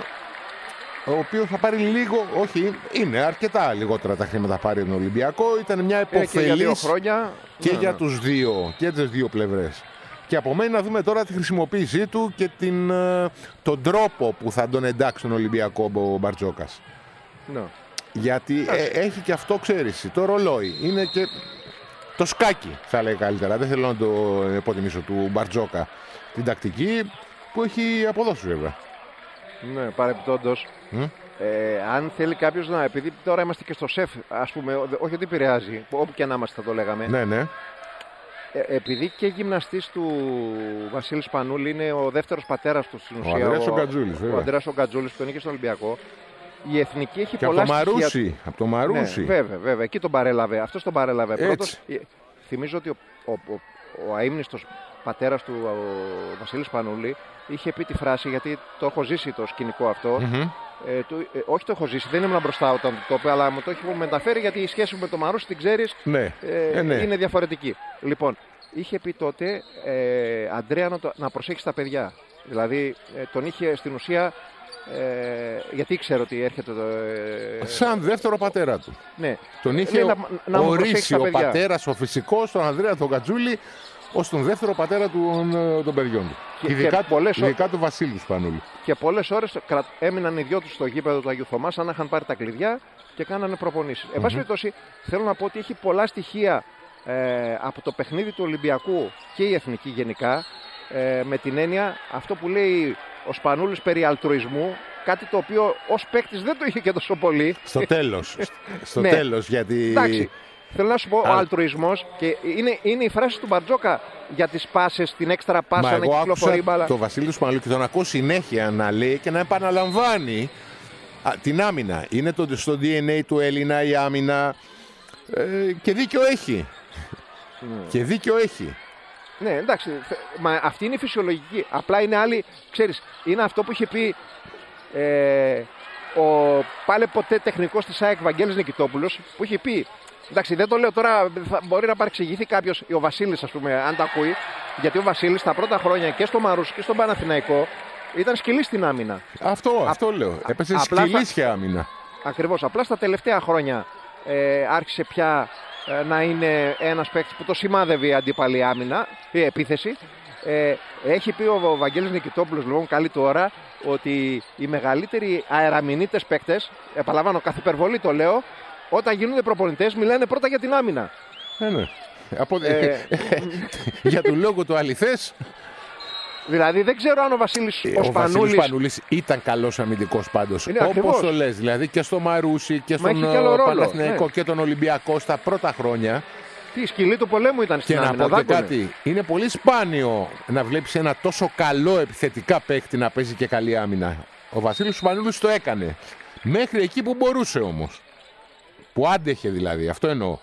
ο οποίος θα πάρει λίγο, όχι, είναι αρκετά λιγότερα τα χρήματα θα πάρει τον Ολυμπιακό. Ήταν μια υποφελής και για δύο χρόνια και ναι, για ναι. τους δύο, και τις δύο πλευρές. Και απομένει να δούμε τώρα τη χρησιμοποίησή του και την, τον τρόπο που θα τον εντάξει τον Ολυμπιακό ο Μπαρτζόκας. Ναι. Γιατί ε, έχει και αυτό, ξέρεις, το ρολόι. Είναι και το σκάκι, θα λέει καλύτερα. Δεν θέλω να το υποτιμήσω του Μπαρτζόκα. Την τακτική που έχει αποδώσει βέβαια. Ναι, παρεμπιπτόντως. Mm? Ε, αν θέλει κάποιος να. Επειδή τώρα είμαστε και στο σεφ, ας πούμε, όχι ότι επηρεάζει, όπου και να είμαστε θα το λέγαμε. Ναι, ναι. Ε, επειδή και γυμναστής του Βασίλη Σπανούλη είναι ο δεύτερος πατέρας του στην ουσία. Ο Ανδρέας ο Γκατζούλης. Ο Ανδρέας ο Γκατζούλης που είναι στον Ολυμπιακό. Η εθνική έχει και πολλά από το στοιχεία. Μαρούσι, από το Μαρούσι. Ναι, βέβαια, βέβαια. Εκεί τον παρέλαβε. Αυτός τον παρέλαβε πρώτος. Θυμίζω ότι ο, ο, ο, ο αείμνηστος πατέρας του, ο Βασίλης Σπανούλη, είχε πει τη φράση, γιατί το έχω ζήσει το σκηνικό αυτό. Mm-hmm. Ε, το, ε, όχι το έχω ζήσει, δεν ήμουν μπροστά όταν το είπε, αλλά μου το έχει μεταφέρει γιατί η σχέση μου με το Μαρούσι, την ξέρεις, ναι. ε, Ε, ναι. είναι διαφορετική. Λοιπόν, είχε πει τότε, ε, Αντρέα, να, το, να προσέχεις τα παιδιά. Δηλαδή, ε, τον είχε στην ουσία. Ε, γιατί ήξερε ότι έρχεται το, ε, σαν δεύτερο πατέρα του. Ναι. Τον είχε να, να ορίσει ο πατέρας, ο φυσικός, τον Ανδρέα τον Γκατζούλη, ως τον δεύτερο πατέρα του, των παιδιών του. Και, ειδικά, και πολλές, ειδικά του Βασίλη του Σπανούλη. Και πολλές ώρες έμειναν οι δυο τους στο γήπεδο του Αγίου Θωμά, σαν να είχαν πάρει τα κλειδιά και κάνανε προπονήσεις. Mm-hmm. Εν πάση περιπτώσει, θέλω να πω ότι έχει πολλά στοιχεία ε, από το παιχνίδι του Ολυμπιακού και η εθνική γενικά, ε, με την έννοια αυτό που λέει ο Σπανούλης περί αλτρουισμού, κάτι το οποίο ως παίκτης δεν το είχε και τόσο πολύ. Στο τέλος. Στο ναι. τέλος, γιατί. Εντάξει, θέλω να σου πω, Α... ο αλτρουισμός και είναι, είναι η φράση του Μπαρτζόκα για τις πάσες, την έξτρα πάσα να κυκλοφορεί μπάλα. Το Βασίλη του Σπανούλη και τον ακούω συνέχεια να λέει και να επαναλαμβάνει α, την άμυνα. Είναι το, στο ντι εν έι του Έλληνα η άμυνα ε, και δίκιο έχει. Mm. Και δίκιο έχει. Ναι, εντάξει, μα αυτή είναι η φυσιολογική. Απλά είναι άλλη, ξέρεις, είναι αυτό που είχε πει ε, ο πάλι ποτέ τεχνικός της ΑΕΚ Βαγγέλης Νικητόπουλος, που είχε πει, εντάξει, δεν το λέω τώρα, θα, μπορεί να παρεξηγηθεί κάποιος, ο Βασίλης ας πούμε, αν τα ακούει, γιατί ο Βασίλης τα πρώτα χρόνια και στο Μαρούσι και στον Παναθηναϊκό ήταν σκυλή στην άμυνα. Αυτό, Α, αυτό λέω, έπεσε σκυλίσια άμυνα. Ακριβώς, απλά στα τελευταία χρόνια ε, άρχισε πια να είναι ένας παίκτης που το σημάδευε η αντίπαλη άμυνα, η επίθεση. Ε, έχει πει ο Βαγγέλης Νικητόπουλος, λοιπόν, καλή του ώρα, ότι οι μεγαλύτεροι αεραμηνίτες παίκτες, επαναλαμβάνω, καθ' υπερβολή το λέω, όταν γίνονται προπονητές μιλάνε πρώτα για την άμυνα. Ε, ναι. Από... Ε, για τον λόγο του αληθές. Δηλαδή δεν ξέρω αν ο Βασίλης ο, ο Σπανούλης... Βασίλης Σπανούλης ήταν καλός αμυντικός πάντως. Όπως το λες, δηλαδή και στο Μαρούσι και στον Παναθηναϊκό ναι. και τον Ολυμπιακό στα πρώτα χρόνια. Τι σκυλή του πολέμου ήταν στην και άμυνα. Και να πω και κάτι, είναι πολύ σπάνιο να βλέπεις ένα τόσο καλό επιθετικά παίκτη να παίζει και καλή άμυνα. Ο Βασίλης Σπανούλης το έκανε. Μέχρι εκεί που μπορούσε όμως. Που άντεχε δηλαδή, αυτό εννοώ.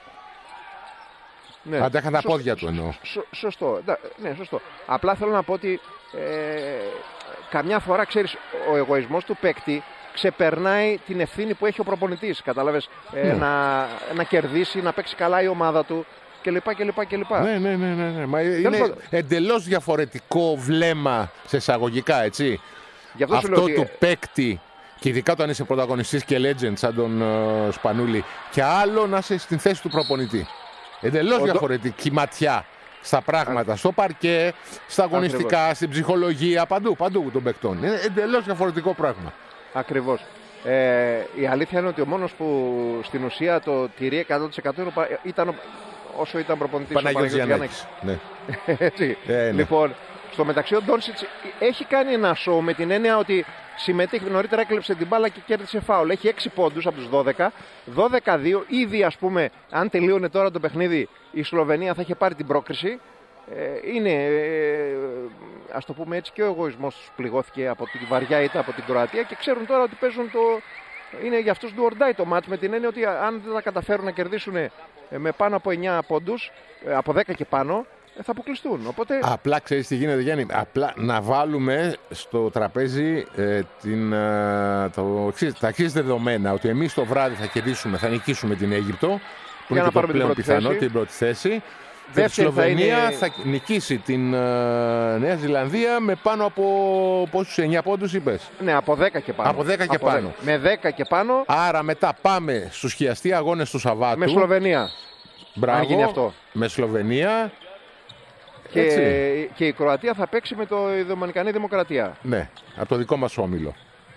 Ναι. Αντέχαν τα πόδια του εννοώ. Σω, σωστό. Ναι, σωστό. Απλά θέλω να πω ότι ε, καμιά φορά, ξέρεις, ο εγωισμός του παίκτη ξεπερνάει την ευθύνη που έχει ο προπονητής. Κατάλαβες, ε, ναι. να, να κερδίσει, να παίξει καλά η ομάδα του κλπ. κλπ, κλπ. Ναι, ναι, ναι, ναι, ναι. Μα είναι θα... εντελώς διαφορετικό βλέμμα σε εισαγωγικά, έτσι. Αυτό, αυτό του ότι... παίκτη, και ειδικά όταν είσαι πρωταγωνιστής και legend σαν τον uh, Σπανούλη, και άλλο να είσαι στην θέση του προπονητή. Εντελώς διαφορετική ματιά στα πράγματα, Α... στο παρκέ, στα αγωνιστικά, Ακριβώς. στην ψυχολογία, παντού, παντού των παικτών. Είναι εντελώς διαφορετικό πράγμα. Ακριβώς. Ε, η αλήθεια είναι ότι ο μόνος που στην ουσία το τηρεί εκατό τοις εκατό ήταν όσο ήταν προπονητής ο Παναγιώτης Γιάννης. Ναι. Έτσι. Ε, ναι. Λοιπόν, Στο μεταξύ ο Ντόντσιτς έχει κάνει ένα σοου με την έννοια ότι συμμετείχε, νωρίτερα έκλεψε την μπάλα και κέρδισε φάουλ. Έχει έξι πόντους από τους δώδεκα, δώδεκα δύο. Ήδη, ας πούμε, αν τελείωνε τώρα το παιχνίδι, η Σλοβενία θα είχε πάρει την πρόκριση. Ε, είναι, ε, ας το πούμε έτσι, και ο εγωισμός τους πληγώθηκε από τη βαριά ήττα από την Κροατία και ξέρουν τώρα ότι παίζουν το... Είναι για αυτούς do or die το μάτς, με την έννοια ότι αν δεν τα καταφέρουν να κερδίσουν με πάνω από εννιά πόντους, από δέκα και πάνω, θα αποκλειστούν. Οπότε... Απλά ξέρεις τι γίνεται, Γιάννη. Απλά να βάλουμε στο τραπέζι ε, την, ε, το, τα εξής δεδομένα. Ότι εμείς το βράδυ θα κερδίσουμε, θα νικήσουμε την Αίγυπτο, που για είναι να το πλέον πιθανό, την πρώτη θέση. Και η Σλοβενία θα, είναι... θα νικήσει την uh, Νέα Ζηλανδία με πάνω από πόσους, εννιά πόντους είπες? Ναι, από δέκα και πάνω. Από δέκα και από πάνω. δέκα. Με δέκα και πάνω. Άρα μετά πάμε στους χιαστοί αγώνες του Σαββάτου. Με Σλοβενία. Μπράβο. Αν γίνει αυτό. Με Σλοβενία. Και, και η Κροατία θα παίξει με το Δομινικανή Δημοκρατία. Ναι, από το δικό μας όμιλο.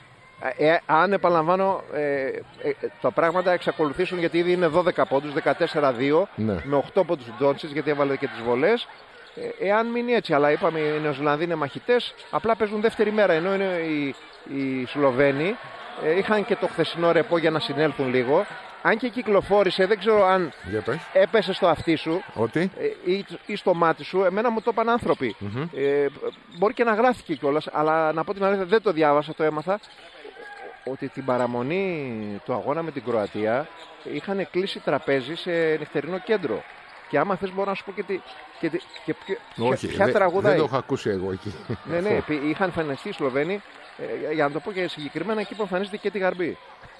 Ε, αν επαναλαμβάνω, ε, ε, τα πράγματα εξακολουθήσουν, γιατί ήδη είναι δώδεκα πόντους, δεκατέσσερα δύο, ναι. Με οκτώ πόντους του Ντόντσιτς, γιατί έβαλε και τις βολές. Ε, εάν μείνει έτσι, αλλά είπαμε οι Νεοζηλανδοί είναι μαχητές, απλά παίζουν δεύτερη μέρα, ενώ είναι οι, οι Σλοβαίνοι. Ε, είχαν και το χθεσινό ρεπό για να συνέλθουν λίγο. Αν και κυκλοφόρησε, δεν ξέρω αν έπεσε στο αυτί σου Ότι? ε, ή, ή στο μάτι σου. Εμένα μου το είπαν άνθρωποι. Mm-hmm. Ε, μπορεί και να γράφτηκε κιόλας, αλλά να πω την αλήθεια, δεν το διάβασα, το έμαθα. Ότι την παραμονή του αγώνα με την Κροατία είχαν κλείσει τραπέζι σε νυχτερινό κέντρο. Και άμα θες μπορώ να σου πω και, τη, και, τη, και Όχι, ποια δε, τραγουδάει. Δεν το έχω ακούσει εγώ εκεί. Ναι, ναι, είχαν εμφανιστεί οι Σλοβαίνοι, ε, για να το πω και συγκεκριμένα, εκεί που εμφανίζεται και τη Γαρμπή.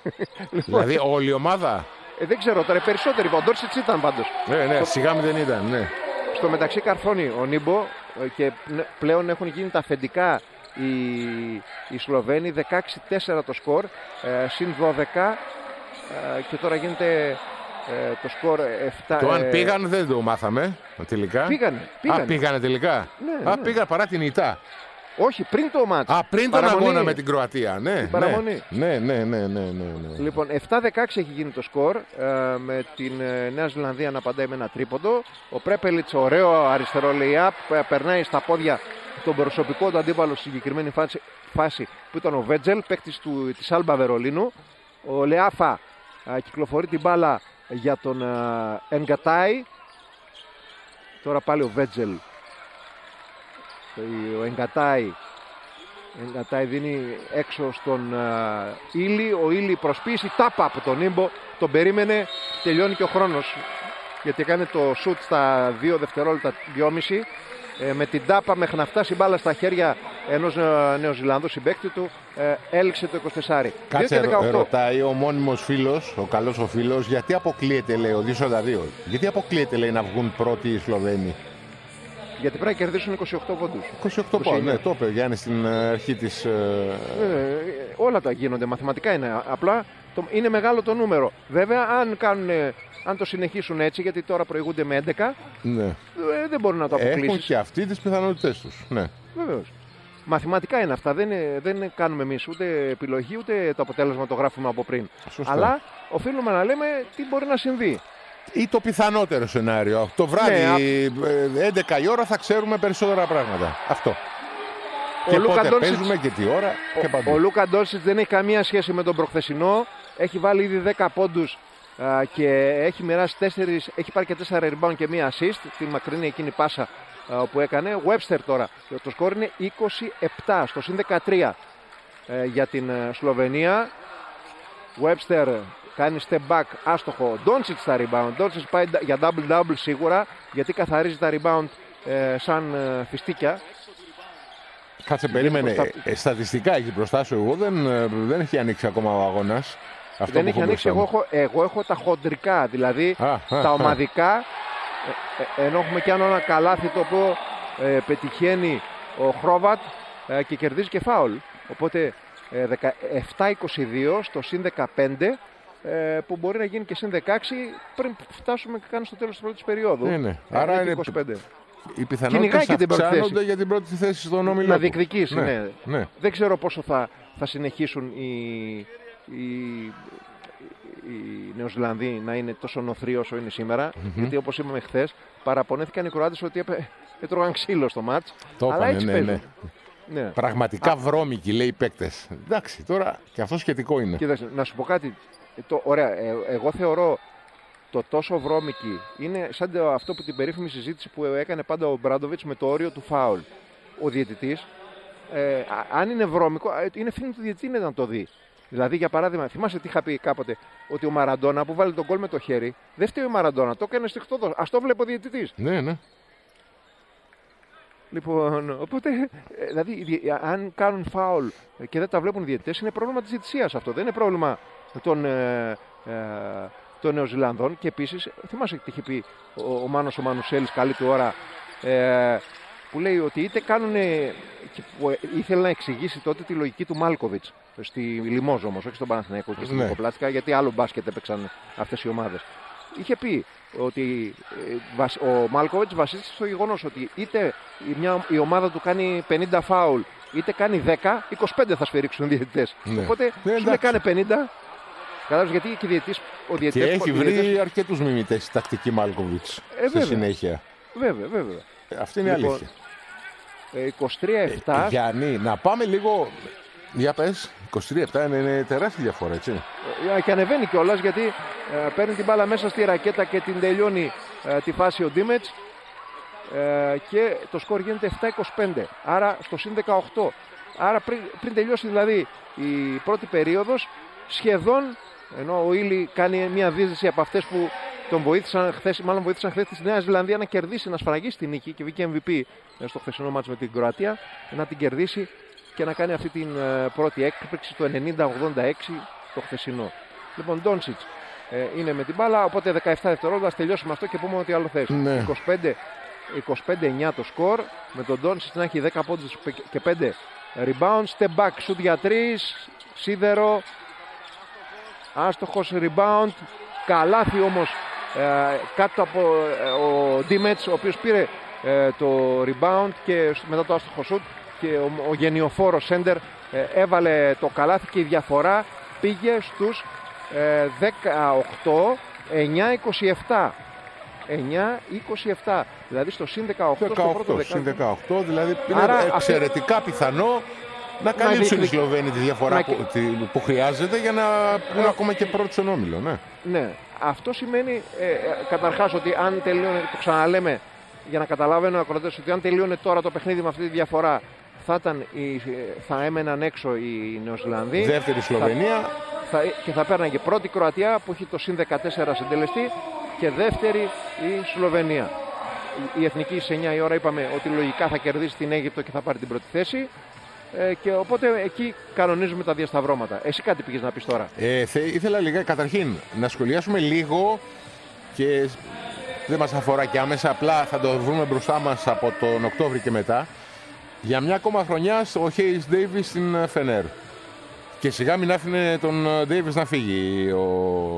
Δηλαδή όλη η ομάδα. Ε, δεν ξέρω τώρα, περισσότεροι. Ο Ντόντσιτς ήταν πάντως. Ναι, ναι, στο, σιγά μην δεν ήταν. Ναι. Στο μεταξύ καρφώνει ο Νίμπο και πλέον έχουν γίνει τα αφεντικά οι, οι Σλοβαίνοι. δεκαέξι τέσσερα το σκορ, ε, συν δώδεκα, ε, και τώρα γίνεται ε, το σκορ επτά. Το αν ε, πήγαν δεν το μάθαμε τελικά. Πήγανε. πήγανε. Α, πήγανε τελικά. Ναι, Α, ναι. πήγαν παρά την ητά. Όχι, πριν το μάτς. Α, πριν τον αγώνα με την Κροατία. Ναι, την παραμονή. Ναι, ναι, ναι, ναι, ναι, ναι. Λοιπόν, επτά δεκαέξι έχει γίνει το σκορ, ε, με την ε, Νέα Ζηλανδία να απαντάει με ένα τρίποντο. Ο Πρέπελιτς, ωραίο αριστερό lay-up, ε, περνάει στα πόδια τον προσωπικό του αντίπαλο στη συγκεκριμένη φάση, φάση που ήταν ο Βέτζελ, παίκτης του, της Άλμπα Βερολίνου. Ο Λεάφα ε, κυκλοφορεί την μπάλα για τον ε, Εγκατάι. Τώρα πάλι ο Βέτζελ. Ο Εγκατάι, Εγκατάι δίνει έξω στον uh, Ήλι. Ο Ήλι προσποίηση, τάπα από τον Νίμπο. Τον περίμενε, τελειώνει και ο χρόνος, γιατί έκανε το σουτ στα δύο δευτερόλεπτα, δυόμιση. Ε, με την τάπα μέχρι να φτάσει η μπάλα στα χέρια ενός uh, Νεοζηλανδού συμπαίκτη του, ε, έληξε το είκοσι τέσσερα. Κάτσε, ρωτάει ο μόνιμος φίλος, ο καλός ο φίλος, γιατί αποκλείεται, λέει, ο δύο σαράντα δύο. Γιατί αποκλείεται, λέει, να βγουν πρώτοι οι Σλοβαίνοι? Γιατί πρέπει να κερδίσουν είκοσι οκτώ πόντους. είκοσι οκτώ πόντους, ναι, το είπε ο Γιάννης στην αρχή της... Ε, όλα τα γίνονται, μαθηματικά είναι. Απλά το, είναι μεγάλο το νούμερο. Βέβαια, αν, κάνουν, αν το συνεχίσουν έτσι, γιατί τώρα προηγούνται με έντεκα, ναι. ε, δεν μπορούν να το αποκλείσεις. Έχουν και αυτοί τις πιθανότητες τους. Ναι. Βεβαίως. Μαθηματικά είναι αυτά. Δεν, δεν κάνουμε εμείς ούτε επιλογή, ούτε το αποτέλεσμα το γράφουμε από πριν. Σωστό. Αλλά οφείλουμε να λέμε τι μπορεί να συμβεί. Ή το πιθανότερο σενάριο. Το βράδυ, ναι, έντεκα η ώρα, θα ξέρουμε περισσότερα πράγματα. Αυτό. Ο και Λούκα πότε Ντόνσιτς, παίζουμε και τι ώρα ο, και παντού. Ο Λούκα Ντόντσιτς δεν έχει καμία σχέση με τον προχθεσινό. Έχει βάλει ήδη δέκα πόντους α, και έχει μοιράσει τέσσερις, έχει πάρει και τέσσερα rebound και μία assist. Τη μακρινή εκείνη πάσα α, που έκανε. Webster τώρα. Το σκόρ είναι είκοσι επτά στο συν δεκατρία ε, για την ε, Σλοβενία. Webster κάνει step back, άστοχο. Ντόντσιτς στα rebound. Ντόντσιτς πάει για double-double σίγουρα, γιατί καθαρίζει τα rebound ε, σαν ε, φιστίκια. Κάτσε, περίμενε. Ε, στατιστικά έχει μπροστά σου. Εγώ δεν, δεν έχει ανοίξει ακόμα ο αγώνας. Αυτό δεν έχει ανοίξει. Εγώ έχω, εγώ έχω τα χοντρικά, δηλαδή α, α, τα ομαδικά. Α. Ε, ε, ενώ έχουμε κι άλλο ένα καλάθι το οποίο ε, πετυχαίνει ο Χρόβατ ε, και κερδίζει και φάουλ. Οπότε ε, επτά είκοσι δύο στο συν δεκαπέντε. Που μπορεί να γίνει και συν δεκαέξι πριν φτάσουμε και κάνουμε στο τέλος της πρώτης περίοδου. Ναι, ναι. Άρα είναι είκοσι πέντε. Οι πιθανότητες αυξάνονται για την πρώτη θέση στον όμιλο. Να διεκδικήσει, ναι. Ναι, ναι. Δεν ξέρω πόσο θα, θα συνεχίσουν οι, οι, οι Νεοζηλανδοί να είναι τόσο νοθροί όσο είναι σήμερα. Mm-hmm. Γιατί όπως είπαμε χθες, παραπονέθηκαν οι Κροάτες ότι έπαι, έτρωγαν ξύλο στο μάτς. Το αλλά έπανε, έτσι ναι, παίζουν. ναι. Ναι. Πραγματικά βρώμικοι, λέει οι παίκτες. Εντάξει, τώρα και αυτό σχετικό είναι. Κοίταξε, να σου πω κάτι. Το, ωραία, ε, εγώ θεωρώ το τόσο βρώμικη είναι σαν το, αυτό που την περίφημη συζήτηση που έκανε πάντα ο Μπράντοβιτς με το όριο του φάουλ. Ο διαιτητής, ε, α, αν είναι βρώμικο, είναι ευθύνη του διαιτητή να το δει. Δηλαδή, για παράδειγμα, θυμάσαι τι είχα πει κάποτε, ότι ο Μαραντόνα που βάλει τον γκολ με το χέρι, δεν φταίει ο Μαραντόνα, το έκανε στιχτό. Α το βλέπει ο διαιτητής. Ναι, ναι. Λοιπόν, οπότε, ε, δηλαδή, αν κάνουν φάουλ και δεν τα βλέπουν οι διαιτητές, είναι πρόβλημα της διαιτησίας αυτό. Δεν είναι πρόβλημα των, ε, ε, των Νεοζηλανδών. Και επίσης, θυμάσαι τι είχε πει ο, ο Μάνος ο Μανουσέλης, καλή του ώρα, ε, που λέει ότι είτε κάνουν. Ήθελε να εξηγήσει τότε τη λογική του Μάλκοβιτς στη Λιμόζο όμως, όχι στον Παναθηναϊκό και στην Ναι. Νικοπλάστικα, γιατί άλλο μπάσκετ έπαιξαν αυτές οι ομάδες. Είχε πει ότι ο Μάλκοβιτς βασίστηκε στο γεγονός ότι είτε η, μια, η ομάδα του κάνει πενήντα φάουλ, είτε κάνει δέκα, είκοσι πέντε θα σφυρίξουν οι διαιτητές. Ναι. Οπότε Ναι, σου λέει κάνε πενήντα. Κατάλαβες γιατί και διαιτητής, ο Και διαιτητής, έχει ο βρει διαιτητής, αρκετούς μιμητές η τακτική Μάλκοβιτς Ε, στη βέβαια. συνέχεια. Βέβαια, βέβαια. Ε, Αυτή είναι η Λοιπόν, αλήθεια. Ε, είκοσι τρία επτά. Ε, Γιάννη, να πάμε λίγο. Για πες, είκοσι τρία επτά είναι, είναι τεράστια διαφορά, έτσι. Ε, και ανεβαίνει κιόλα γιατί ε, παίρνει την μπάλα μέσα στη ρακέτα και την τελειώνει ε, τη φάση ο Ντίμετς ε, και το σκορ γίνεται επτά είκοσι πέντε. Άρα στο συν δεκαοκτώ. Άρα πριν, πριν τελειώσει δηλαδή η πρώτη περίοδος, σχεδόν, ενώ ο Ήλι κάνει μια δίδυση από αυτές που τον βοήθησαν χθες, μάλλον βοήθησαν χθες τη Νέα Ζηλανδία να κερδίσει, να σφραγίσει την νίκη και βγήκε εμ βι πι στο χθεσινό μάτς με την Κροατία, να την κερδίσει και να κάνει αυτή την uh, πρώτη έκπληξη το ενενήντα ογδόντα έξι το χθεσινό. Λοιπόν, Ντόνσιτς ε, είναι με την μπάλα, οπότε δεκαεπτά δευτερόλεπτα, ας τελειώσουμε αυτό και πούμε ό,τι άλλο θες. Ναι. είκοσι πέντε εννιά το σκορ, με τον Ντόνσιτς να έχει δέκα πόντους και πέντε rebound, step back, shoot για τρεις, σίδερο, άστοχος rebound, καλάθι όμως ε, κάτω από ε, ο Ντίμετς, ο οποίος πήρε ε, το rebound και μετά το άστοχο shoot και ο, ο γενιοφόρος Σέντερ ε, έβαλε το καλάθι και η διαφορά πήγε στους ε, δεκαοκτώ εννιά είκοσι επτά. εννιά είκοσι επτά, δηλαδή στο συν δεκαοκτώ, στο πρώτο δεκαοκτώ, συν δεκάλεπτο. δεκαοκτώ, δηλαδή είναι Άρα, εξαιρετικά αυτή... πιθανό να καλύψουν οι διεκδικ- Σλοβαίνοι τη διαφορά να... που, τη, που χρειάζεται για να πούνε ακόμα και πρώτοι στον όμιλο. Ναι. Ναι, αυτό σημαίνει ε, ε, καταρχάς ότι αν τελείωνε, το ξαναλέμε για να καταλάβαινε ο ακροατές, ότι αν τελείωνε τώρα το παιχνίδι με αυτή τη διαφορά θα, ήταν η, θα έμεναν έξω οι Νεοζηλανδοί. Δεύτερη Σλοβενία. Θα, θα, και θα πέρναγε πρώτη Κροατία που έχει το συν δεκατέσσερα συντελεστή και δεύτερη η Σλοβενία. Η, η εθνική σε εννιά η ώρα είπαμε ότι λογικά θα κερδίσει την Αίγυπτο και θα πάρει την πρώτη θέση. Ε, και οπότε εκεί κανονίζουμε τα διασταυρώματα. Εσύ κάτι πήγες να πεις τώρα? Ε, θε, ήθελα λίγα, καταρχήν να σχολιάσουμε λίγο και δεν μας αφορά και άμεσα, απλά θα το βρούμε μπροστά μας από τον Οκτώβρη και μετά. Για μια ακόμα χρονιά ο Χέις Ντέιβις στην Φενέρ. Και σιγά μην άφηνε τον Ντέιβις να φύγει ο,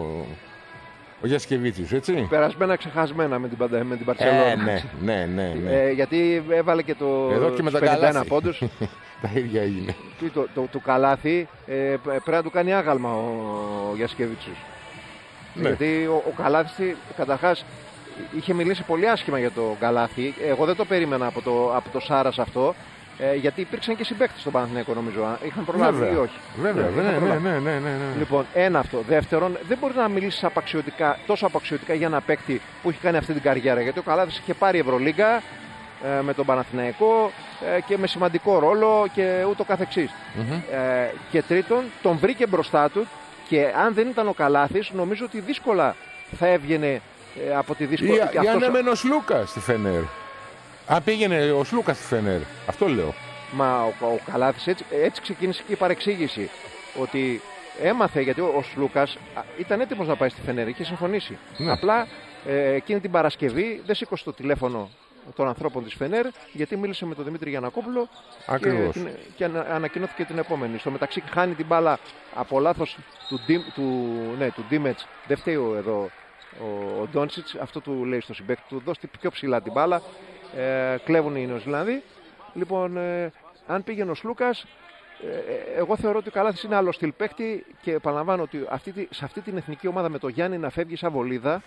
ο Γιασκεβίτσιος, έτσι. Περασμένα ξεχασμένα με την, Παντα- με την Μπαρσελόνα. Ε, ναι, ναι, ναι, ναι. Ε, γιατί έβαλε και το Εδώ και με τα στους πενήντα ένα καλάθι. πόντους. Τα ίδια έγινε. Τι, το, το, το καλάθι ε, πρέπει να του κάνει άγαλμα ο, ο Γιασκεβίτσιος. Ναι. Γιατί ο, ο Καλάθης καταρχάς είχε μιλήσει πολύ άσχημα για το Καλάθι. Εγώ δεν το περίμενα από το, από το Σάρας αυτό. Ε, γιατί υπήρξαν και συμπαίκτες στον Παναθηναϊκό νομίζω. Α. Είχαν προλάβει Βέβαια. ή όχι. Βέβαια, Ναι, ναι, είχαν ναι, προλάβει. ναι, ναι, ναι, ναι. Λοιπόν, ένα αυτό. Δεύτερον, δεν μπορεί να μιλήσει απαξιωτικά, τόσο απαξιωτικά για ένα παίκτη που έχει κάνει αυτή την καριέρα. Γιατί ο Καλάθης είχε πάρει Ευρωλίγκα ε, με τον Παναθηναϊκό ε, και με σημαντικό ρόλο και ούτω καθεξής. Mm-hmm. Ε, και τρίτον, τον βρήκε μπροστά του και αν δεν ήταν ο Καλάθης, νομίζω ότι δύσκολα θα έβγαινε ε, από τη δύσκολη. Ή, και ή αν αυτός- έμενε ο Σλούκα στη Φενέρ. Αν πήγαινε ο Σλούκα στη Φενέρ. Αυτό λέω. Μα ο, ο Καλάθης έτσι, έτσι ξεκίνησε και η παρεξήγηση. Ότι έμαθε, γιατί ο, ο Σλούκας α, ήταν έτοιμος να πάει στη Φενέρ, είχε συμφωνήσει. Ναι. Απλά ε, εκείνη την Παρασκευή δεν σήκωσε το τηλέφωνο των ανθρώπων της Φενέρ, γιατί μίλησε με τον Δημήτρη Γιαννακόπουλο και, Ακριβώς. την- και ανα, ανακοινώθηκε την επόμενη. Στο μεταξύ χάνει την μπάλα από λάθος του, Ντί- του, ναι, του Ντίμετς. Δεν φταίει ο- εδώ ο, ο Ντόνσιτς, αυτό του λέει στο συμπαίκτη του, δώστε πιο ψηλά την μπάλα. Ε, κλέβουν οι Νεοζηλανδοί. Λοιπόν, ε, αν πήγαινε ο Σλούκας, ε, εγώ θεωρώ ότι ο Καλάθης είναι άλλο στυλ παίκτη και επαναλαμβάνω ότι αυτή, τη- σε αυτή την εθνική ομάδα με το Γιάννη να φεύγει σαν βολίδα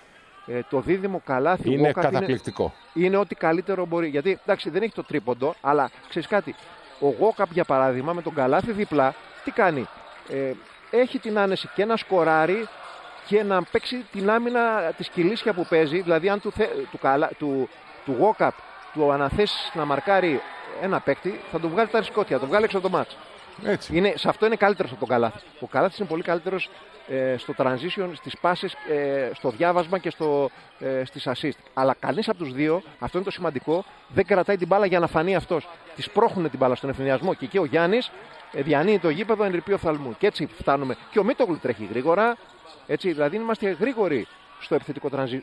ε, το δίδυμο καλάθι Είναι Walkup καταπληκτικό. Είναι, είναι ό,τι καλύτερο μπορεί. Γιατί εντάξει, δεν έχει το τρίποντο, αλλά ξέρεις κάτι. Ο Walkup για παράδειγμα με τον καλάθι διπλά, τι κάνει. Ε, έχει την άνεση και να σκοράρει και να παίξει την άμυνα τη κυλίσια που παίζει. Δηλαδή, αν του, θε, του, καλα, του, του Walkup του αναθέσει να μαρκάρει ένα παίκτη, θα του βγάλει τα ρισκότια, θα του βγάλει έξω από το μάτς. Έτσι. Είναι, σε αυτό είναι καλύτερο από τον καλάθι. Ο καλάθι είναι πολύ καλύτερο ε, στο transition, στις πάσες, ε, στο διάβασμα και στο, ε, στις assist. Αλλά κανείς από τους δύο, αυτό είναι το σημαντικό, δεν κρατάει την μπάλα για να φανεί αυτός. Τις πρόχουνε την μπάλα στον ευθυνιασμό και εκεί ο Γιάννης ε, διανύει το γήπεδο ενρυπεί οφθαλμού. Και έτσι φτάνουμε. Και ο Μίτογλου τρέχει γρήγορα. Έτσι, δηλαδή είμαστε γρήγοροι στο επιθετικό transition.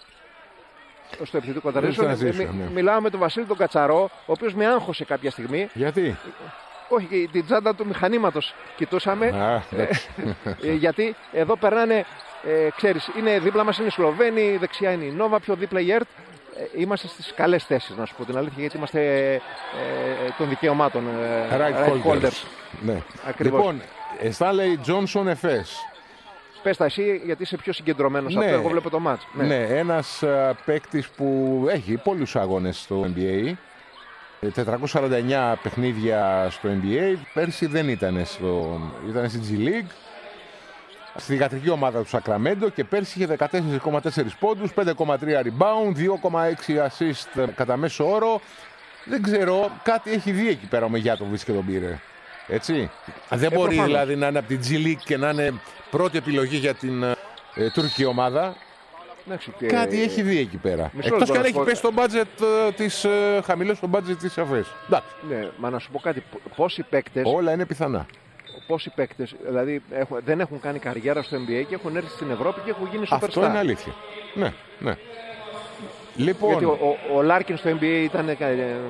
Στο επιθετικό transition. Ναι. Μιλάω με τον Βασίλη τον Κατσαρό, ο οποίος με άγχωσε κάποια στιγμή. Γιατί? Όχι, την τσάντα του μηχανήματος κοιτούσαμε. Α, ε, γιατί εδώ περνάνε, ε, ξέρεις, είναι δίπλα μας είναι οι Σλοβαίνοι, δεξιά είναι η Νόβα, πιο δίπλα η ΕΡΤ. Ε, είμαστε στις καλές θέσεις, να σου πω την αλήθεια, γιατί είμαστε ε, ε, των δικαιωμάτων. Ε, right, right holders. holders. Ναι. Ακριβώς. Λοιπόν, Stanley Johnson Εφές. Πες τα εσύ, γιατί είσαι πιο συγκεντρωμένος. Ναι. Αυτό εγώ βλέπω το μάτς. Ναι, ναι, ένας uh, παίκτης που έχει πολλούς αγώνες στο N B A. τετρακόσια σαράντα εννιά παιχνίδια στο N B A. Πέρσι δεν ήταν στο... ήταν στη G League. Στη γατρική ομάδα του Σακραμέντο και πέρσι είχε δεκατέσσερα κόμμα τέσσερα πόντους, πέντε κόμμα τρία rebound, δύο κόμμα έξι assist κατά μέσο όρο. Δεν ξέρω, κάτι έχει δει εκεί πέρα ο Μεγιάτοβιτς και τον πήρε. Έτσι. Δεν ε, μπορεί προφανώς. δηλαδή να είναι από την G League και να είναι πρώτη επιλογή για την ε, τουρκική ομάδα. Εντάξει, και... Κάτι έχει δει εκεί πέρα. Μισό Εκτός λεπτό και αν να έχει πω- πέσει το budget ε, της, ε, χαμηλό στο budget της Εφές. Εντάξει, Ναι, μα να σου πω κάτι. π- Πόσοι παίκτες, όλα είναι πιθανά. πόσοι παίκτες δηλαδή, έχουν, δεν έχουν κάνει καριέρα στο N B A και έχουν έρθει στην Ευρώπη και έχουν γίνει superstar. Αυτό είναι αλήθεια. Ναι, ναι. Λοιπόν, Γιατί ο, ο, ο Λάρκιν στο N B A ήταν. Ε,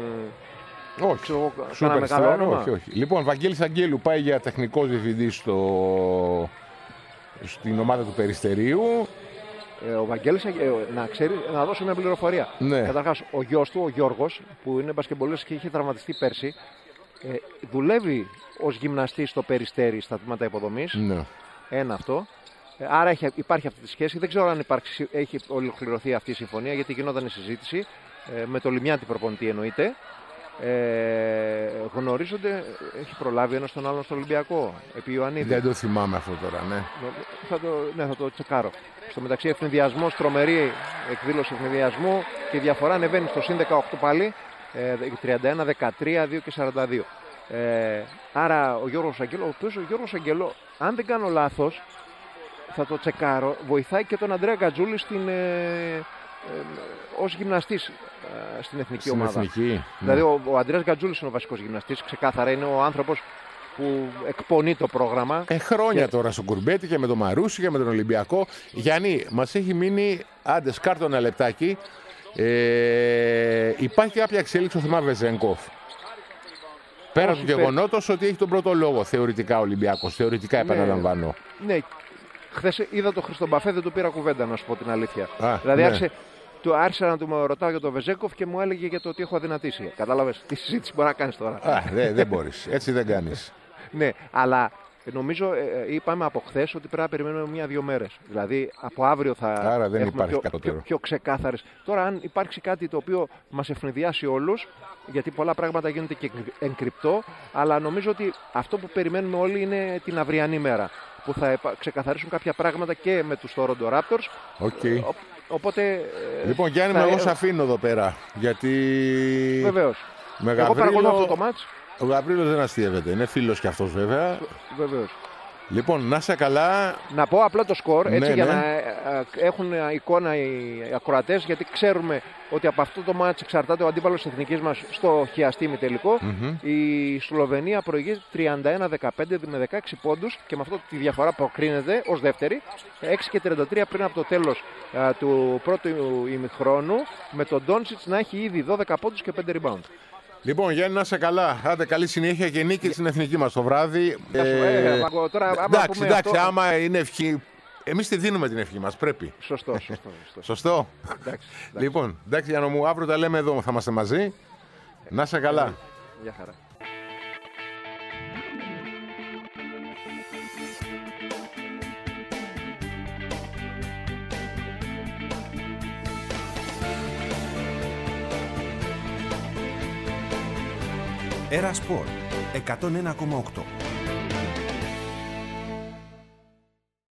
όχι. ξέρω εγώ, Superstar, κάνα μεγάλο όνομα. όχι, όχι. Λοιπόν, Βαγγέλης Αγγέλου πάει για τεχνικός διευθυντής στο... στην ομάδα του Περιστερίου. Ε, ο Βαγγέλης, ε, να ξέρει, να δώσω μια πληροφορία. Ναι. Καταρχάς, ο γιος του, ο Γιώργος, που είναι μπασκεμπολίστας και είχε τραυματιστεί πέρσι, ε, δουλεύει ως γυμναστής στο Περιστέρι στα τμήματα υποδομής. Ναι. Ένα αυτό. Ε, άρα έχει, υπάρχει αυτή τη σχέση. Δεν ξέρω αν υπάρξει, έχει ολοκληρωθεί αυτή η συμφωνία, γιατί γινόταν η συζήτηση. Ε, με το Λιμιάτη προπονητή εννοείται. Ε, γνωρίζονται, έχει προλάβει ένας τον άλλον στο Ολυμπιακό, επί Ιωαννίδη. Δεν το θυμάμαι αυτό τώρα, ναι. Θα το, ναι, θα το τσεκάρω. Στο μεταξύ, ευνηδιασμός, τρομερή εκδήλωση ευνηδιασμού και η διαφορά ανεβαίνει στο συν δεκαοκτώ πάλι, ε, τριάντα ένα δεκατρία, δύο και σαράντα δύο. Ε, άρα ο Γιώργος Αγγελό, ο οποίος ο Γιώργος Αγγελό, αν δεν κάνω λάθος, θα το τσεκάρω, βοηθάει και τον Αντρέα Γκατζούλη στην, ε, ε, ως γυμναστής ε, στην εθνική Στην ομάδα. εθνική. Δηλαδή ναι. ο, ο Αντρέας Γκατζούλης είναι ο βασικός γυμναστής, ξεκάθαρα είναι ο άνθρωπος που εκπονεί το πρόγραμμα. Ε, χρόνια Και- τώρα στον Κουρμπέτη και με τον Μαρούσι και με τον Ολυμπιακό. Γιάννη, μας έχει μείνει, άντε σκάρτο ένα λεπτάκι. Ε, υπάρχει κάποια εξέλιξη στο θέμα Βεζένκοφ. Πέρα Όχι, του πε- γεγονότος ότι έχει τον πρώτο λόγο θεωρητικά ο Ολυμπιακός. Θεωρητικά Ναι. επαναλαμβάνω. Ναι, χθες είδα τον Χριστομπαφέ, δεν του πήρα κουβέντα, να σου πω την αλήθεια. Α, δηλαδή ναι. άρχισε, του άρχισα να του με ρωτάω για τον Βεζέκοφ και μου έλεγε για το ότι έχω αδυνατήσει. Κατάλαβες τι συζήτηση μπορεί να κάνεις τώρα. Α, δεν δεν μπορείς. Έτσι δεν κάνεις. Ναι, αλλά νομίζω, ε, ε, είπαμε από χθε ότι πρέπει να περιμένουμε μία-δύο μέρες. Δηλαδή από αύριο θα Άρα δεν έχουμε υπάρχει πιο, κατώτερο. πιο, πιο ξεκάθαρες. Τώρα, αν υπάρξει κάτι το οποίο μας ευνηδιάσει όλους, γιατί πολλά πράγματα γίνονται και εγκρυπτό, αλλά νομίζω ότι αυτό που περιμένουμε όλοι είναι την αυριανή μέρα. Που θα επα- ξεκαθαρίσουν κάποια πράγματα και με τους Toronto Raptors. Οκ. Ε, ο- οπότε. ε, Λοιπόν, Γιάννη, θα- μου, εγώ σε αφήνω εδώ πέρα. Γιατί. Βεβαίως. Με Εγώ παρακολουθώ αυτό Γαβρίλο, το μάτς. ο Γαβρίλος δεν αστείευεται. Είναι φίλος κι αυτός βέβαια. Βεβαίως. Λοιπόν, να είσαι καλά. Να πω απλά το σκορ, έτσι, Ναι, για ναι. να ε, ε, έχουν ε, εικόνα οι ακροατές, γιατί ξέρουμε ότι από αυτό το μάτς εξαρτάται ο αντίπαλος της εθνικής μας στο χιαστήμι τελικό. Η Σλοβενία προηγεί τριάντα ένα δεκαπέντε με δεκαέξι πόντους και με αυτό τη διαφορά προκρίνεται ως δεύτερη. έξι και τριάντα τρία πριν από το τέλος ε, του πρώτου ημιχρόνου, με τον Ντόντσιτς να έχει ήδη δώδεκα πόντους και πέντε rebound. Λοιπόν, Γιάννη, να είσαι καλά. Άντε, καλή συνέχεια και νίκη στην εθνική μας το βράδυ. Ε, ε, Βαγκο, τώρα, άμα εντάξει, πούμε εντάξει, αυτό- άμα είναι ευχή. Εμείς τη δίνουμε την ευχή μας, πρέπει. Σωστό, σωστό. σωστό. Σωστό. Εντάξει, εντάξει. Λοιπόν, εντάξει, Γιάννο μου, αύριο τα λέμε εδώ, θα είμαστε μαζί. Να είσαι καλά. Γεια χαρά. Έρα Σπορ εκατόν ένα κόμμα οκτώ.